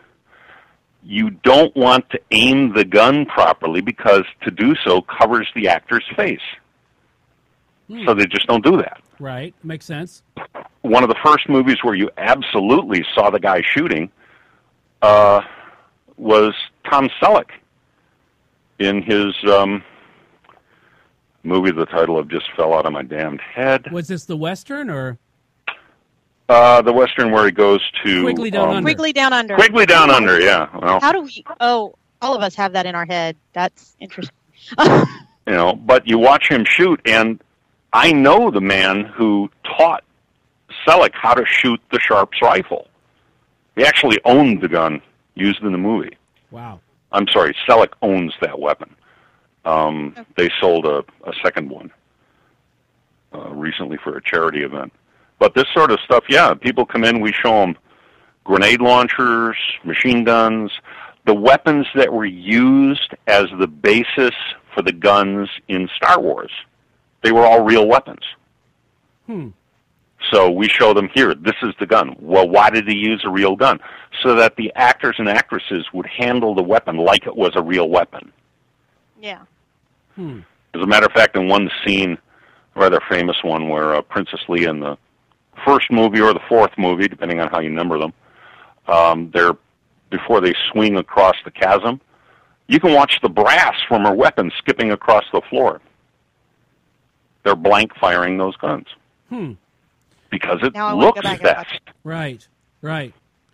Speaker 3: you don't want to aim the gun properly because to do so covers the actor's face. So they just don't do that.
Speaker 2: Right. Makes sense.
Speaker 3: One of the first movies where you absolutely saw the guy shooting uh, was Tom Selleck in his um, movie, the title of just fell out of my damned head.
Speaker 2: Was this the Western or?
Speaker 3: Uh, the Western where he goes to...
Speaker 2: Quigley Down Under.
Speaker 1: Quigley Down Under.
Speaker 3: Quigley Down Under, yeah. Well,
Speaker 1: How do we? Oh, all of us have that in our head. That's interesting.
Speaker 3: you know, but you watch him shoot, and I know the man who taught Selleck how to shoot the Sharps rifle. He actually owned the gun used in the movie.
Speaker 2: Wow.
Speaker 3: I'm sorry, Selleck owns that weapon. Um, they sold a, a second one uh, recently for a charity event. But this sort of stuff, yeah, people come in, we show them grenade launchers, machine guns, the weapons that were used as the basis for the guns in Star Wars. They were all real weapons.
Speaker 2: Hmm.
Speaker 3: So we show them here, this is the gun. Well, why did he use a real gun? So that the actors and actresses would handle the weapon like it was a real weapon.
Speaker 1: Yeah.
Speaker 2: Hmm.
Speaker 3: As a matter of fact, in one scene, a rather famous one, where uh, Princess Leia in the first movie or the fourth movie, depending on how you number them, um, they're before they swing across the chasm, you can watch the brass from her weapon skipping across the floor. They're blank firing those guns.
Speaker 2: Hmm.
Speaker 3: Because it
Speaker 1: Now I wanna go
Speaker 3: looks
Speaker 1: back and watch
Speaker 3: best.
Speaker 2: Right. Right.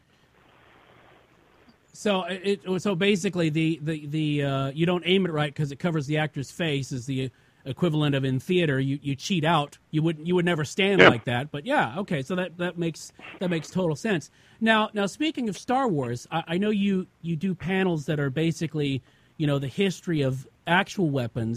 Speaker 2: So it so basically the the the uh, you don't aim it right because it covers the actor's face is the equivalent of in theater you, you cheat out. You would you would never stand
Speaker 3: Yeah.
Speaker 2: like that. But yeah, okay, so that, that makes that makes total sense. Now now speaking of Star Wars, I, I know you you do panels that are basically you know the history of actual weapons.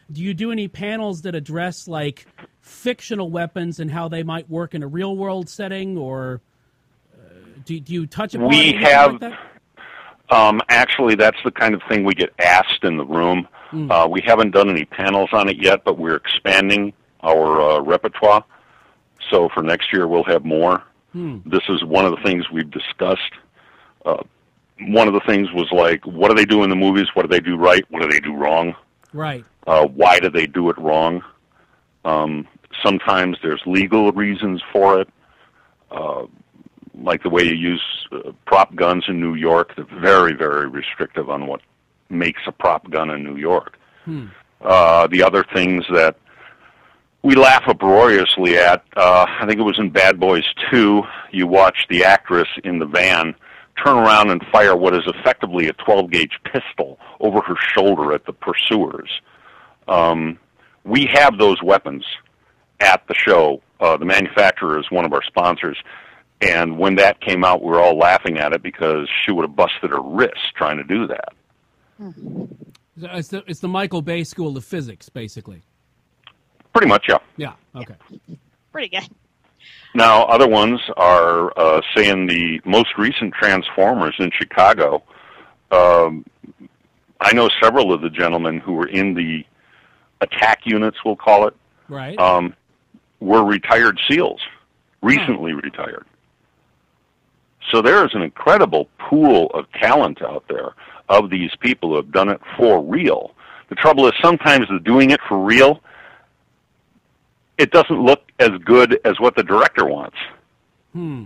Speaker 2: do you do any panels that address like fictional weapons and how they might work in a real world setting, or uh, do, do you touch upon
Speaker 3: we
Speaker 2: anything
Speaker 3: have
Speaker 2: like that?
Speaker 3: Um, actually, that's the kind of thing we get asked in the room. Mm. Uh, we haven't done any panels on it yet, but we're expanding our uh, repertoire. So for next year, we'll have more. Mm. This is one of the things we've discussed. Uh, one of the things was like, what do they do in the movies? What do they do right? What do they do wrong?
Speaker 2: Right.
Speaker 3: Uh, why do they do it wrong? Um, sometimes there's legal reasons for it. Uh, like the way you use uh, prop guns in New York. They're very, very restrictive on what makes a prop gun in New York. Hmm. Uh, the other things that we laugh uproariously at, uh, I think it was in Bad Boys two, you watch the actress in the van turn around and fire what is effectively a twelve-gauge pistol over her shoulder at the pursuers. Um, we have those weapons at the show. Uh, the manufacturer is one of our sponsors. And when that came out, we were all laughing at it because she would have busted her wrist trying to do that.
Speaker 2: It's the, it's the Michael Bay School of Physics, basically.
Speaker 3: Pretty much, yeah.
Speaker 2: Yeah, okay.
Speaker 1: Pretty good.
Speaker 3: Now, other ones are, uh, say, in the most recent Transformers in Chicago. Um, I know several of the gentlemen who were in the attack units, we'll call it,
Speaker 2: right.
Speaker 3: um, were retired SEALs, recently huh. retired. So there is an incredible pool of talent out there of these people who have done it for real. The trouble is sometimes the doing it for real, it doesn't look as good as what the director wants.
Speaker 2: Hmm.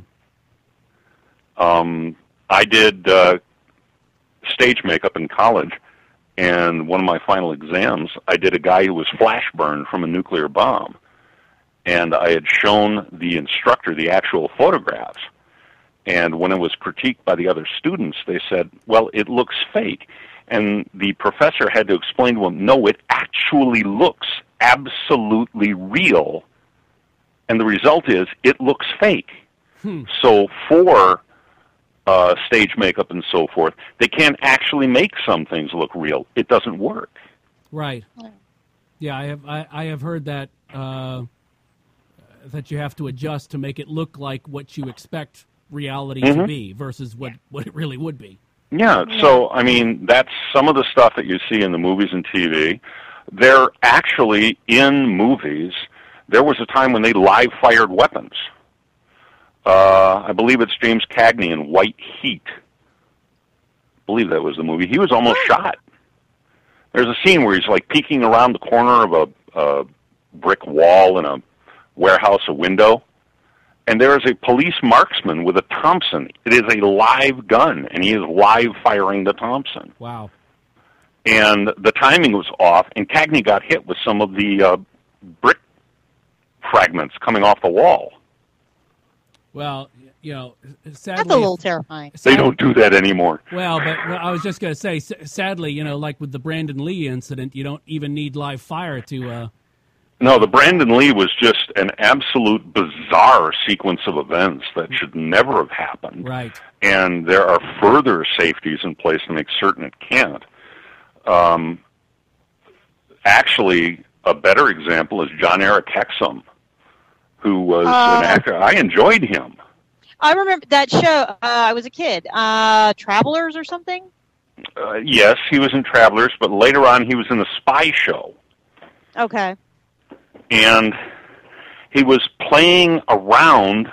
Speaker 3: Um, I did uh, stage makeup in college, and one of my final exams, I did a guy who was flash burned from a nuclear bomb. And I had shown the instructor the actual photographs. And when it was critiqued by the other students, they said, well, it looks fake. And the professor had to explain to him, no, it actually looks absolutely real. And the result is, it looks fake.
Speaker 2: Hmm.
Speaker 3: So for uh, stage makeup and so forth, they can't actually make some things look real. It doesn't work.
Speaker 2: Right. Yeah, I have I, I have heard that uh, that you have to adjust to make it look like what you expect reality mm-hmm. to be versus what, what it really would be.
Speaker 3: Yeah, so, I mean, that's some of the stuff that you see in the movies and T V. They're actually in movies. There was a time when they live-fired weapons. Uh, I believe it's James Cagney in White Heat. I believe that was the movie. He was almost shot. There's a scene where he's, like, peeking around the corner of a, a brick wall in a warehouse, a window, and there is a police marksman with a Thompson. It is a live gun, and he is live firing the Thompson.
Speaker 2: Wow.
Speaker 3: And the timing was off, and Cagney got hit with some of the uh, brick fragments coming off the wall.
Speaker 2: Well, you know, sadly...
Speaker 1: That's a little terrifying.
Speaker 3: Sadly, they don't do that anymore.
Speaker 2: Well, but well, I was just going to say, sadly, you know, like with the Brandon Lee incident, you don't even need live fire to... Uh,
Speaker 3: No, the Brandon Lee was just an absolute bizarre sequence of events that should never have happened.
Speaker 2: Right.
Speaker 3: And there are further safeties in place to make certain it can't. Um, actually, a better example is John Eric Hexum, who was
Speaker 1: uh,
Speaker 3: an actor. I enjoyed him.
Speaker 1: I remember that show. Uh, I was a kid. Uh, Travelers or something?
Speaker 3: Uh, yes, he was in Travelers, but later on he was in a spy show.
Speaker 1: Okay.
Speaker 3: And he was playing around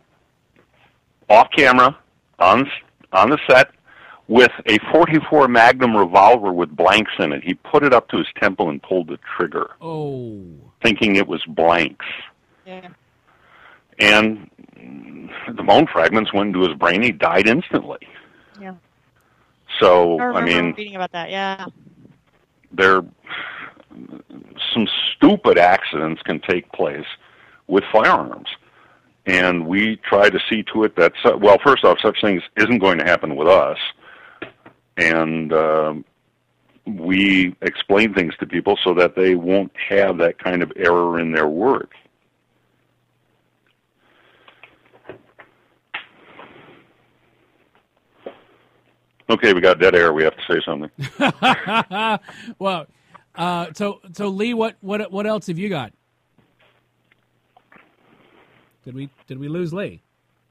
Speaker 3: off camera on on the set with a forty-four Magnum revolver with blanks in it. He put it up to his temple and pulled the trigger.
Speaker 2: Oh.
Speaker 3: Thinking it was blanks.
Speaker 1: Yeah.
Speaker 3: And the bone fragments went into his brain. He died instantly.
Speaker 1: Yeah.
Speaker 3: So,
Speaker 1: I,
Speaker 3: I mean,
Speaker 1: reading about that. Yeah.
Speaker 3: There, some stupid accidents can take place with firearms, and we try to see to it that, well, first off, such things isn't going to happen with us, and uh, we explain things to people so that they won't have that kind of error in their work. Okay, we got dead air. We have to say something.
Speaker 2: Well, Uh, so, so Lee, what, what, what else have you got? Did we, did we lose Lee?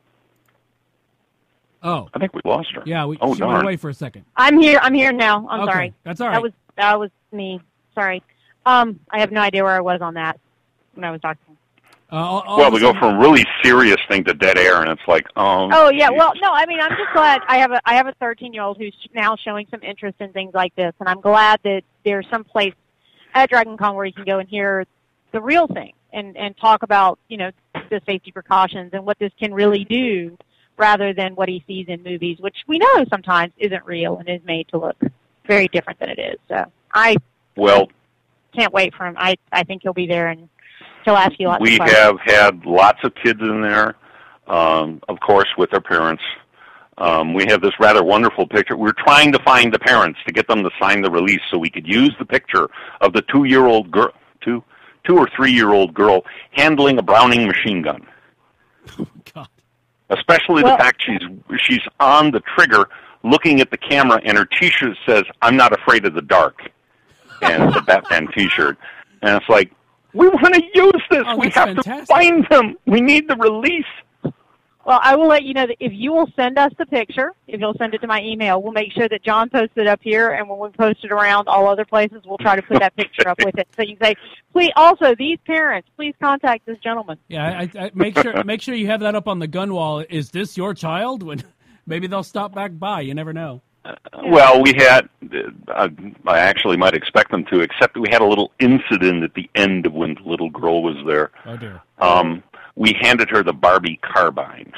Speaker 2: Oh,
Speaker 3: I think we lost her.
Speaker 2: Yeah, we,
Speaker 3: oh,
Speaker 2: she
Speaker 3: darn.
Speaker 2: went away for a second.
Speaker 1: I'm here. I'm here now. I'm
Speaker 2: okay,
Speaker 1: sorry.
Speaker 2: That's all right.
Speaker 1: That was that was me. Sorry. Um, I have no idea where I was on that when I was talking.
Speaker 2: Uh, all, all
Speaker 3: well, we go from really serious thing to dead air, and it's like, oh.
Speaker 1: Oh yeah. Well, no. I mean, I'm just glad I have a I have a thirteen year old who's now showing some interest in things like this, and I'm glad that there's some place at DragonCon where you can go and hear the real thing and and talk about, you know, the safety precautions and what this can really do, rather than what he sees in movies, which we know sometimes isn't real and is made to look very different than it is. So I
Speaker 3: well
Speaker 1: can't wait for him. I I think he'll be there and he'll ask you lots
Speaker 3: we
Speaker 1: of questions.
Speaker 3: have had lots of kids in there, um, of course, with their parents. Um, we have this rather wonderful picture. We're trying to find the parents to get them to sign the release so we could use the picture of the two-year-old girl, two, two or three-year-old girl handling a Browning machine gun.
Speaker 2: Oh, God.
Speaker 3: Especially
Speaker 1: well,
Speaker 3: the fact she's she's on the trigger, looking at the camera, and her T-shirt says, "I'm not afraid of the dark," and it's a Batman T-shirt, and it's like, we want to use this.
Speaker 2: Oh,
Speaker 3: we have
Speaker 2: fantastic.
Speaker 3: to find them. We need the release.
Speaker 1: Well, I will let you know that if you will send us the picture, if you'll send it to my email, we'll make sure that John posts it up here, and when we post it around all other places, we'll try to put that picture up with it. So you can say, please, also, these parents, please contact this gentleman.
Speaker 2: Yeah, I, I, make sure make sure you have that up on the gun wall. Is this your child? When maybe they'll stop back by. You never know.
Speaker 3: Uh, well, we had, uh, I actually might expect them to, except we had a little incident at the end of when the little girl was there.
Speaker 2: Oh, dear.
Speaker 3: Um, we handed her the Barbie carbine.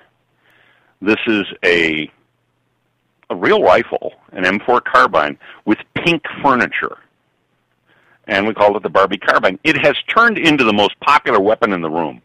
Speaker 3: This is a a real rifle, an M four carbine, with pink furniture. And we called it the Barbie carbine. It has turned into the most popular weapon in the room.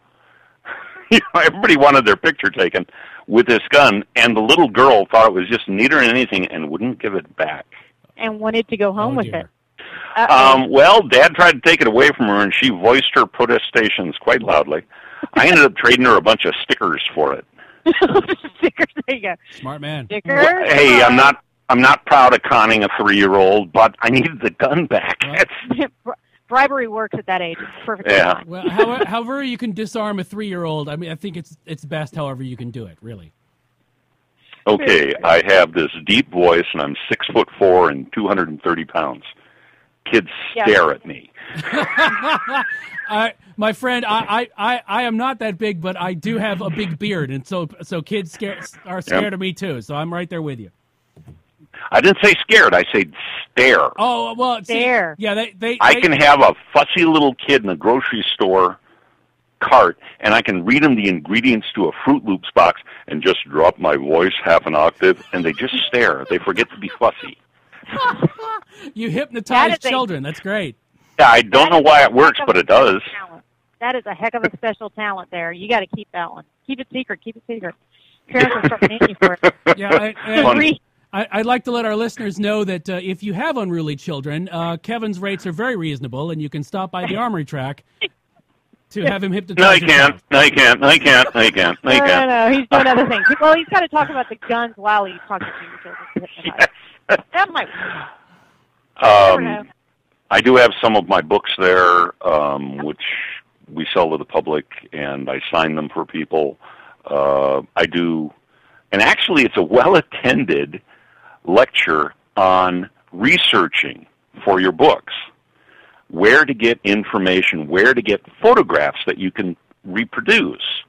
Speaker 3: You know, everybody wanted their picture taken with this gun, and the little girl thought it was just neater than anything and wouldn't give it back.
Speaker 1: And wanted to go home
Speaker 2: Oh,
Speaker 1: with
Speaker 2: dear.
Speaker 1: it. Uh-oh.
Speaker 3: Um, well, Dad tried to take it away from her, and she voiced her protestations quite loudly. I ended up trading her a bunch of stickers for it.
Speaker 1: Stickers, there you go.
Speaker 2: Smart man.
Speaker 1: Stickers.
Speaker 3: Well, hey, I'm not I'm not proud of conning a three-year-old, but I needed the gun back.
Speaker 2: Well,
Speaker 3: That's,
Speaker 1: Bribery works at that age. It's perfectly
Speaker 3: Yeah.
Speaker 1: fine.
Speaker 2: Well, however, however you can disarm a three-year-old, I mean, I think it's it's best however you can do it, really.
Speaker 3: okay, I have this deep voice, and I'm six foot four and two hundred thirty pounds. Kids
Speaker 1: Yeah.
Speaker 3: stare at me.
Speaker 2: I, my friend, I, I, I, I am not that big, but I do have a big beard, and so so kids scare, are scared
Speaker 3: Yep.
Speaker 2: of me too. So I'm right there with you.
Speaker 3: I didn't say scared. I said stare.
Speaker 2: Oh well, see,
Speaker 1: Stare.
Speaker 2: yeah, they they.
Speaker 3: I
Speaker 2: they-
Speaker 3: can have a fussy little kid in a grocery store cart, and I can read them the ingredients to a Fruit Loops box and just drop my voice half an octave, and they just stare. They forget to be fussy.
Speaker 2: You hypnotize
Speaker 1: That is a-
Speaker 2: children. That's great.
Speaker 3: Yeah, I don't
Speaker 1: That
Speaker 3: know
Speaker 1: is
Speaker 3: why
Speaker 1: a
Speaker 3: it works,
Speaker 1: heck of
Speaker 3: but
Speaker 1: a
Speaker 3: it does.
Speaker 1: talent. That is a heck of a special talent there. You got to keep that one. Keep it secret. Keep it secret. Parents will start paying you for it.
Speaker 2: Yeah, I, and
Speaker 3: Fun.
Speaker 1: Free.
Speaker 2: I, I'd like to let our listeners know that uh, if you have unruly children, uh, Kevin's rates are very reasonable, and you can stop by the armory track to have him hypnotize.
Speaker 3: No, you
Speaker 2: your
Speaker 3: can't.
Speaker 2: child.
Speaker 3: No, you can't. No, you can't. No, you can't. No, you
Speaker 1: No, no,
Speaker 3: can't.
Speaker 1: no. He's doing other things. Well, he's got to talk about the guns while he's talking to your children. to hypnotize.
Speaker 3: Yes.
Speaker 1: That might. Never know.
Speaker 3: Um, I do have some of my books there, um, which we sell to the public, and I sign them for people. Uh, I do, and actually, it's a well-attended lecture on researching for your books, where to get information, where to get photographs that you can reproduce,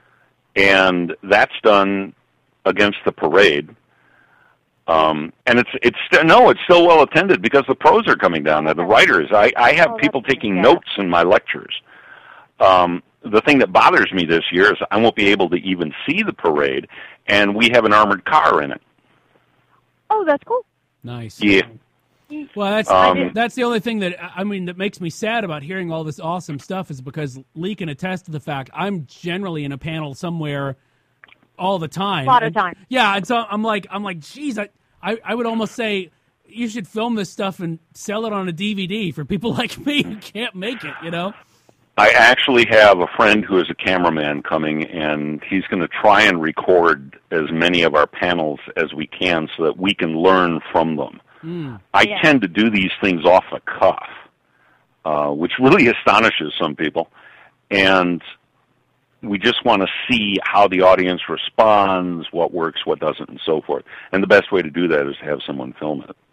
Speaker 3: and that's done against the parade. Um, and it's it's st- no, it's still well attended because the pros are coming down there. The writers, I, I have
Speaker 1: Oh,
Speaker 3: people
Speaker 1: that's
Speaker 3: taking
Speaker 1: yeah.
Speaker 3: notes in my lectures. Um, the thing that bothers me this year is I won't be able to even see the parade, and we have an armored car in it.
Speaker 1: Oh, that's cool.
Speaker 2: Nice.
Speaker 3: Yeah,
Speaker 2: Well, that's
Speaker 3: Um,
Speaker 2: that's the only thing that I mean that makes me sad about hearing all this awesome stuff is because Lee can attest to the fact I'm generally in a panel somewhere all the time.
Speaker 1: A lot of
Speaker 2: And-
Speaker 1: time.
Speaker 2: Yeah, and so I'm like, I'm like, geez, I, I, I would almost say you should film this stuff and sell it on a D V D for people like me who can't make it. You know?
Speaker 3: I actually have a friend who is a cameraman coming, and he's going to try and record as many of our panels as we can so that we can learn from them.
Speaker 2: Mm.
Speaker 3: I
Speaker 1: Yeah.
Speaker 3: tend to do these things off the cuff, uh, which really astonishes some people. And we just want to see how the audience responds, what works, what doesn't, and so forth. And the best way to do that is to have someone film it.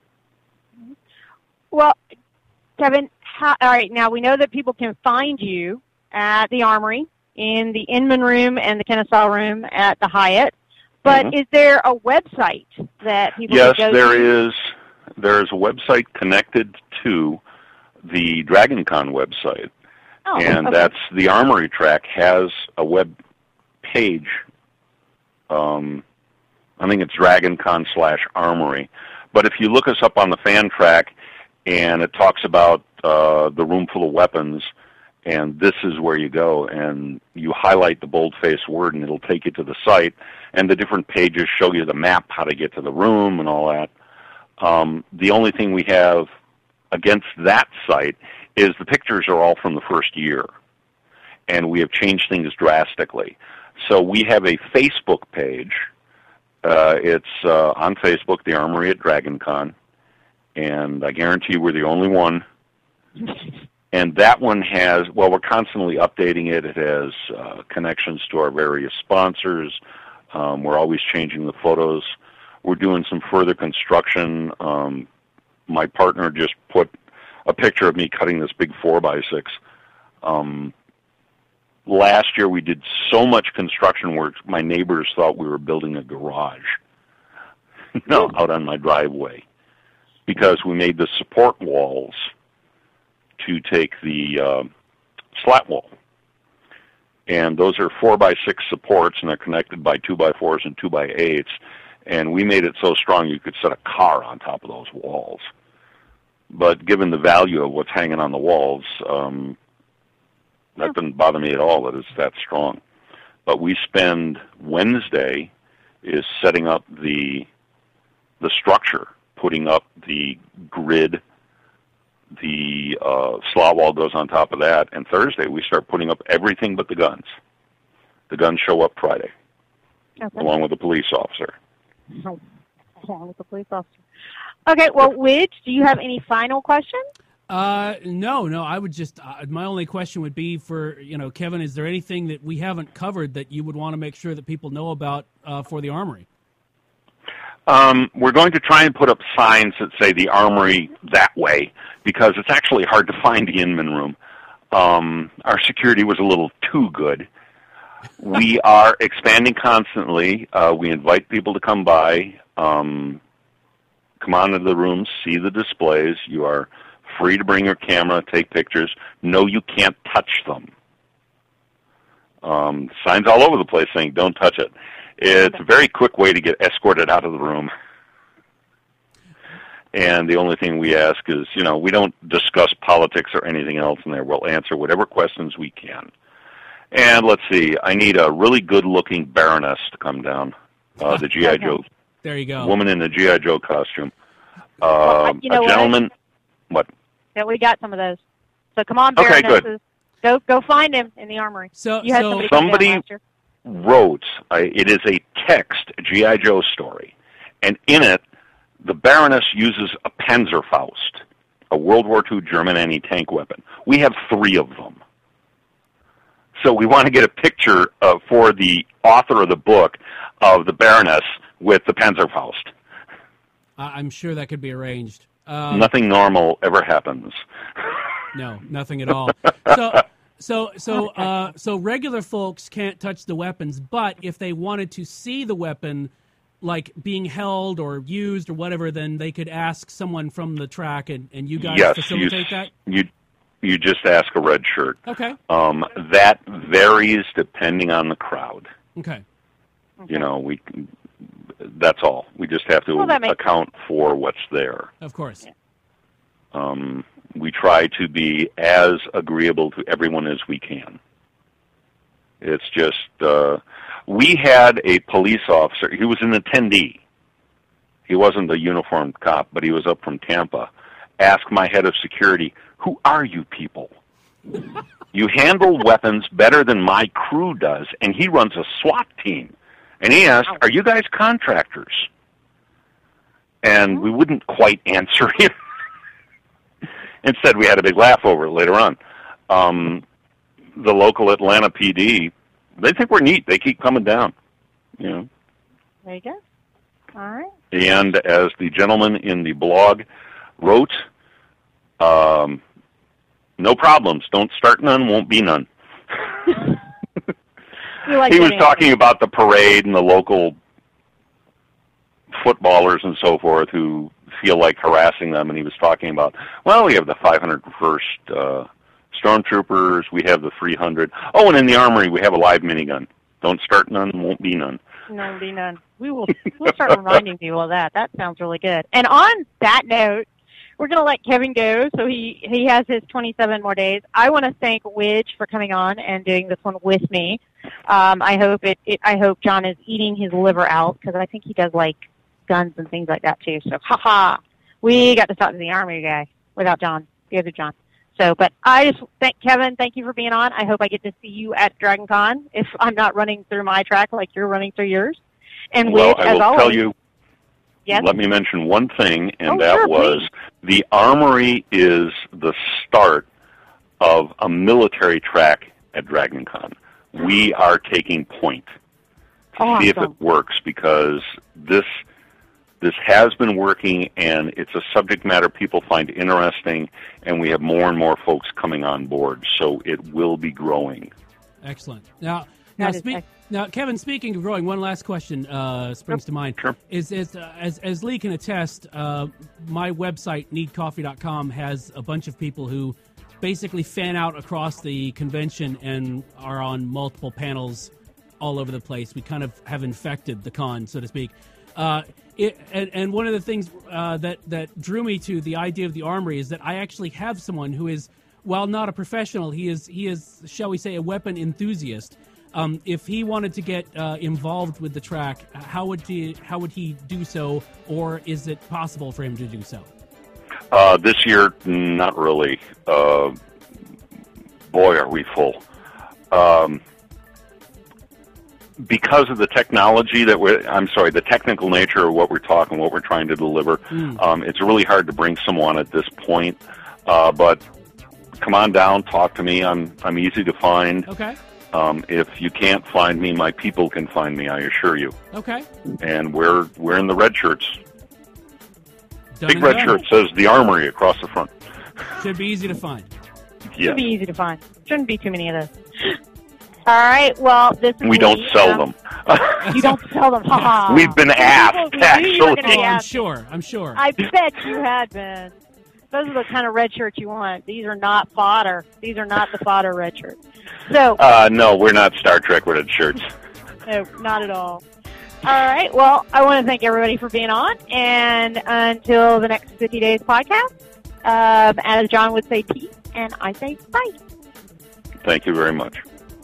Speaker 1: Well, Kevin, how, all right, now we know that people can find you at the Armory, in the Inman Room and the Kennesaw Room at the Hyatt. But
Speaker 3: Mhm.
Speaker 1: is there a website that people
Speaker 3: Yes,
Speaker 1: can go
Speaker 3: there
Speaker 1: to?
Speaker 3: is. There is a website connected to the DragonCon website,
Speaker 1: Oh,
Speaker 3: and
Speaker 1: okay.
Speaker 3: that's the Armory track has a web page. Um, I think it's DragonCon slash Armory. But if you look us up on the fan track, and it talks about uh, the room full of weapons, and this is where you go, and you highlight the bold-faced word, and it'll take you to the site, and the different pages show you the map, how to get to the room, and all that. Um, the only thing we have against that site is the pictures are all from the first year, and we have changed things drastically. So we have a Facebook page. Uh, it's uh, on Facebook, the Armory at DragonCon, and I guarantee we're the only one. And that one has, well, we're constantly updating it. It has uh, connections to our various sponsors. Um, we're always changing the photos. We're doing some further construction. Um, my partner just put a picture of me cutting this big four by six. Um, last year we did so much construction work, my neighbors thought we were building a garage. No, out on my driveway. Because we made the support walls to take the uh, slat wall. And those are four by six supports, and they're connected by two by fours and two by eights. And we made it so strong you could set a car on top of those walls. But given the value of what's hanging on the walls, um, that doesn't bother me at all that it's that strong. But we spend Wednesday is setting up the the structure, putting up the grid. The uh, slot wall goes on top of that, and Thursday we start putting up everything but the guns. The guns show up Friday,
Speaker 1: Okay.
Speaker 3: along with the police officer.
Speaker 1: Along with the police officer. Okay, well, Widge, do you have any final questions?
Speaker 2: Uh, no, no. I would just uh, my only question would be for you know, Kevin. Is there anything that we haven't covered that you would want to make sure that people know about uh, for the Armory?
Speaker 3: Um, we're going to try and put up signs that say the Armory that way, because it's actually hard to find the Inman Room. Um, our security was a little too good. We are expanding constantly. Uh, we invite people to come by, um, come on into the rooms, see the displays. You are free to bring your camera, take pictures. No, you can't touch them. Um, signs all over the place saying, don't touch it. It's a very quick way to get escorted out of the room. And the only thing we ask is, you know, we don't discuss politics or anything else in there. We'll answer whatever questions we can. And let's see, I need a really good-looking Baroness to come down, uh, the G I.
Speaker 1: Okay.
Speaker 3: Joe,
Speaker 2: There you go.
Speaker 3: woman in the G I. Joe costume.
Speaker 1: Well,
Speaker 3: Uh,
Speaker 1: you know
Speaker 3: a
Speaker 1: what?
Speaker 3: gentleman, what?
Speaker 1: Yeah, we got some of those. So come on,
Speaker 3: Okay,
Speaker 1: Baronesses.
Speaker 3: good.
Speaker 1: Go, go find him in the Armory.
Speaker 2: So,
Speaker 1: You had
Speaker 2: so
Speaker 1: somebody, come down
Speaker 3: Somebody-
Speaker 1: last year.
Speaker 3: wrote, uh, it is a text G I. Joe story, and in it, the Baroness uses a Panzerfaust, a World War Two German anti-tank weapon. We have three of them. So we want to get a picture uh, for the author of the book of the Baroness with the Panzerfaust.
Speaker 2: I- I'm sure that could be arranged. Um,
Speaker 3: Nothing normal ever happens.
Speaker 2: No, nothing at all. So, so, so, uh, so regular folks can't touch the weapons, but if they wanted to see the weapon, like being held or used or whatever, then they could ask someone from the track, and, and you guys
Speaker 3: Yes,
Speaker 2: facilitate
Speaker 3: you,
Speaker 2: that.
Speaker 3: you you just ask a red shirt.
Speaker 2: Okay.
Speaker 3: Um, that varies depending on the crowd.
Speaker 2: Okay.
Speaker 3: You know, we that's all. We just have to
Speaker 1: Well, that makes
Speaker 3: account for what's there.
Speaker 2: Of course.
Speaker 3: Um, we try to be as agreeable to everyone as we can. It's just, uh, we had a police officer, he was an attendee. He wasn't a uniformed cop, but he was up from Tampa. Ask my head of security, who are you people? You handle weapons better than my crew does, and he runs a SWAT team. And he asked, are you guys contractors? and we wouldn't quite answer him. Instead, we had a big laugh over it later on. Um, the local Atlanta P D, they think we're neat. They keep coming down. You know.
Speaker 1: There you go. All right.
Speaker 3: And as the gentleman in the blog wrote, um, no problems. Don't start none, won't be none.
Speaker 1: like
Speaker 3: he was talking about the parade and the local footballers and so forth who feel like harassing them, and he was talking about, well, we have the five hundred first uh, Stormtroopers, we have the three hundred. Oh, and in the Armory we have a live minigun. Don't start none, won't be none.
Speaker 1: No, be none. We will we'll start reminding people of that. That sounds really good. And on that note, we're going to let Kevin go, so he, he has his twenty-seven more days. I want to thank Widge for coming on and doing this one with me. Um, I hope it, it. I hope John is eating his liver out, because I think he does like guns and things like that too. So, ha ha, we got to talk to the Army guy without John, the other John. So, but I just thank Kevin. Thank you for being on. I hope I get to see you at Dragon Con if I'm not running through my track like you're running through yours. And
Speaker 3: well,
Speaker 1: Widge,
Speaker 3: I will
Speaker 1: as always,
Speaker 3: tell you.
Speaker 1: Yes?
Speaker 3: Let me mention one thing, and
Speaker 1: oh,
Speaker 3: that
Speaker 1: sure,
Speaker 3: was
Speaker 1: please.
Speaker 3: the Armory is the start of a military track at Dragon Con. We are taking point to
Speaker 1: awesome.
Speaker 3: see if it works, because this this has been working, and it's a subject matter people find interesting, and we have more and more folks coming on board, so it will be growing.
Speaker 2: Excellent. Now, now, spe- now, Kevin, speaking of growing, one last question uh, springs to mind.
Speaker 3: Sure.
Speaker 2: Is, is uh, as as Lee can attest, uh, my website need coffee dot com has a bunch of people who basically fan out across the convention and are on multiple panels all over the place. We kind of have infected the con, so to speak. Uh, it, and, and one of the things uh, that that drew me to the idea of the Armory is that I actually have someone who is, while not a professional, he is he is shall we say a weapon enthusiast. Um, if he wanted to get uh, involved with the track, how would he how would he do so, or is it possible for him to do so?
Speaker 3: Uh, this year, not really. Uh, boy, are we full. Um, because of the technology that we're, I'm sorry, the technical nature of what we're talking, what we're trying to deliver, mm. um, it's really hard to bring someone at this point. Uh, but come on down, talk to me. I'm I'm easy to find.
Speaker 2: Okay.
Speaker 3: Um, if you can't find me, my people can find me, I assure you.
Speaker 2: Okay.
Speaker 3: And we're we're in the red shirts.
Speaker 2: Done
Speaker 3: Big red
Speaker 2: done.
Speaker 3: shirt says the Armory across the front.
Speaker 2: Should be easy to find.
Speaker 3: Yeah.
Speaker 1: Should be easy to find. Shouldn't be too many of those. All right. Well, this is
Speaker 3: we don't
Speaker 1: Lee.
Speaker 3: sell
Speaker 1: um,
Speaker 3: them.
Speaker 1: You don't sell them. Ha ha.
Speaker 3: We've been asked, actually.
Speaker 2: Oh, I'm sure. I'm sure.
Speaker 1: I bet you had been. Those are the kind of red shirts you want. These are not fodder. These are not the fodder red shirts. So.
Speaker 3: Uh, no, we're not Star Trek red shirts.
Speaker 1: No, not at all. All right. Well, I want to thank everybody for being on, and until the next fifty days podcast, um, as John would say, peace, and I say bye.
Speaker 3: Thank you very much.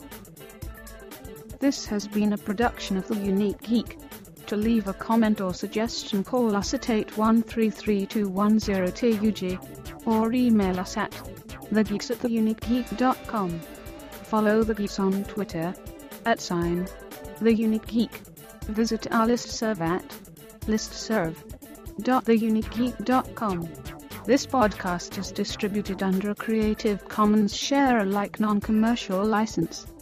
Speaker 4: This has been a production of The Unique Geek. To leave a comment or suggestion, call us at eight one three three two one zero two U G or email us at thegeeks at the unique geek dot com. Follow The Geeks on Twitter at sign The Unique Geek. Visit our listserv at listserv dot the unique geek dot com. This podcast is distributed under a Creative Commons Share-alike non-commercial license.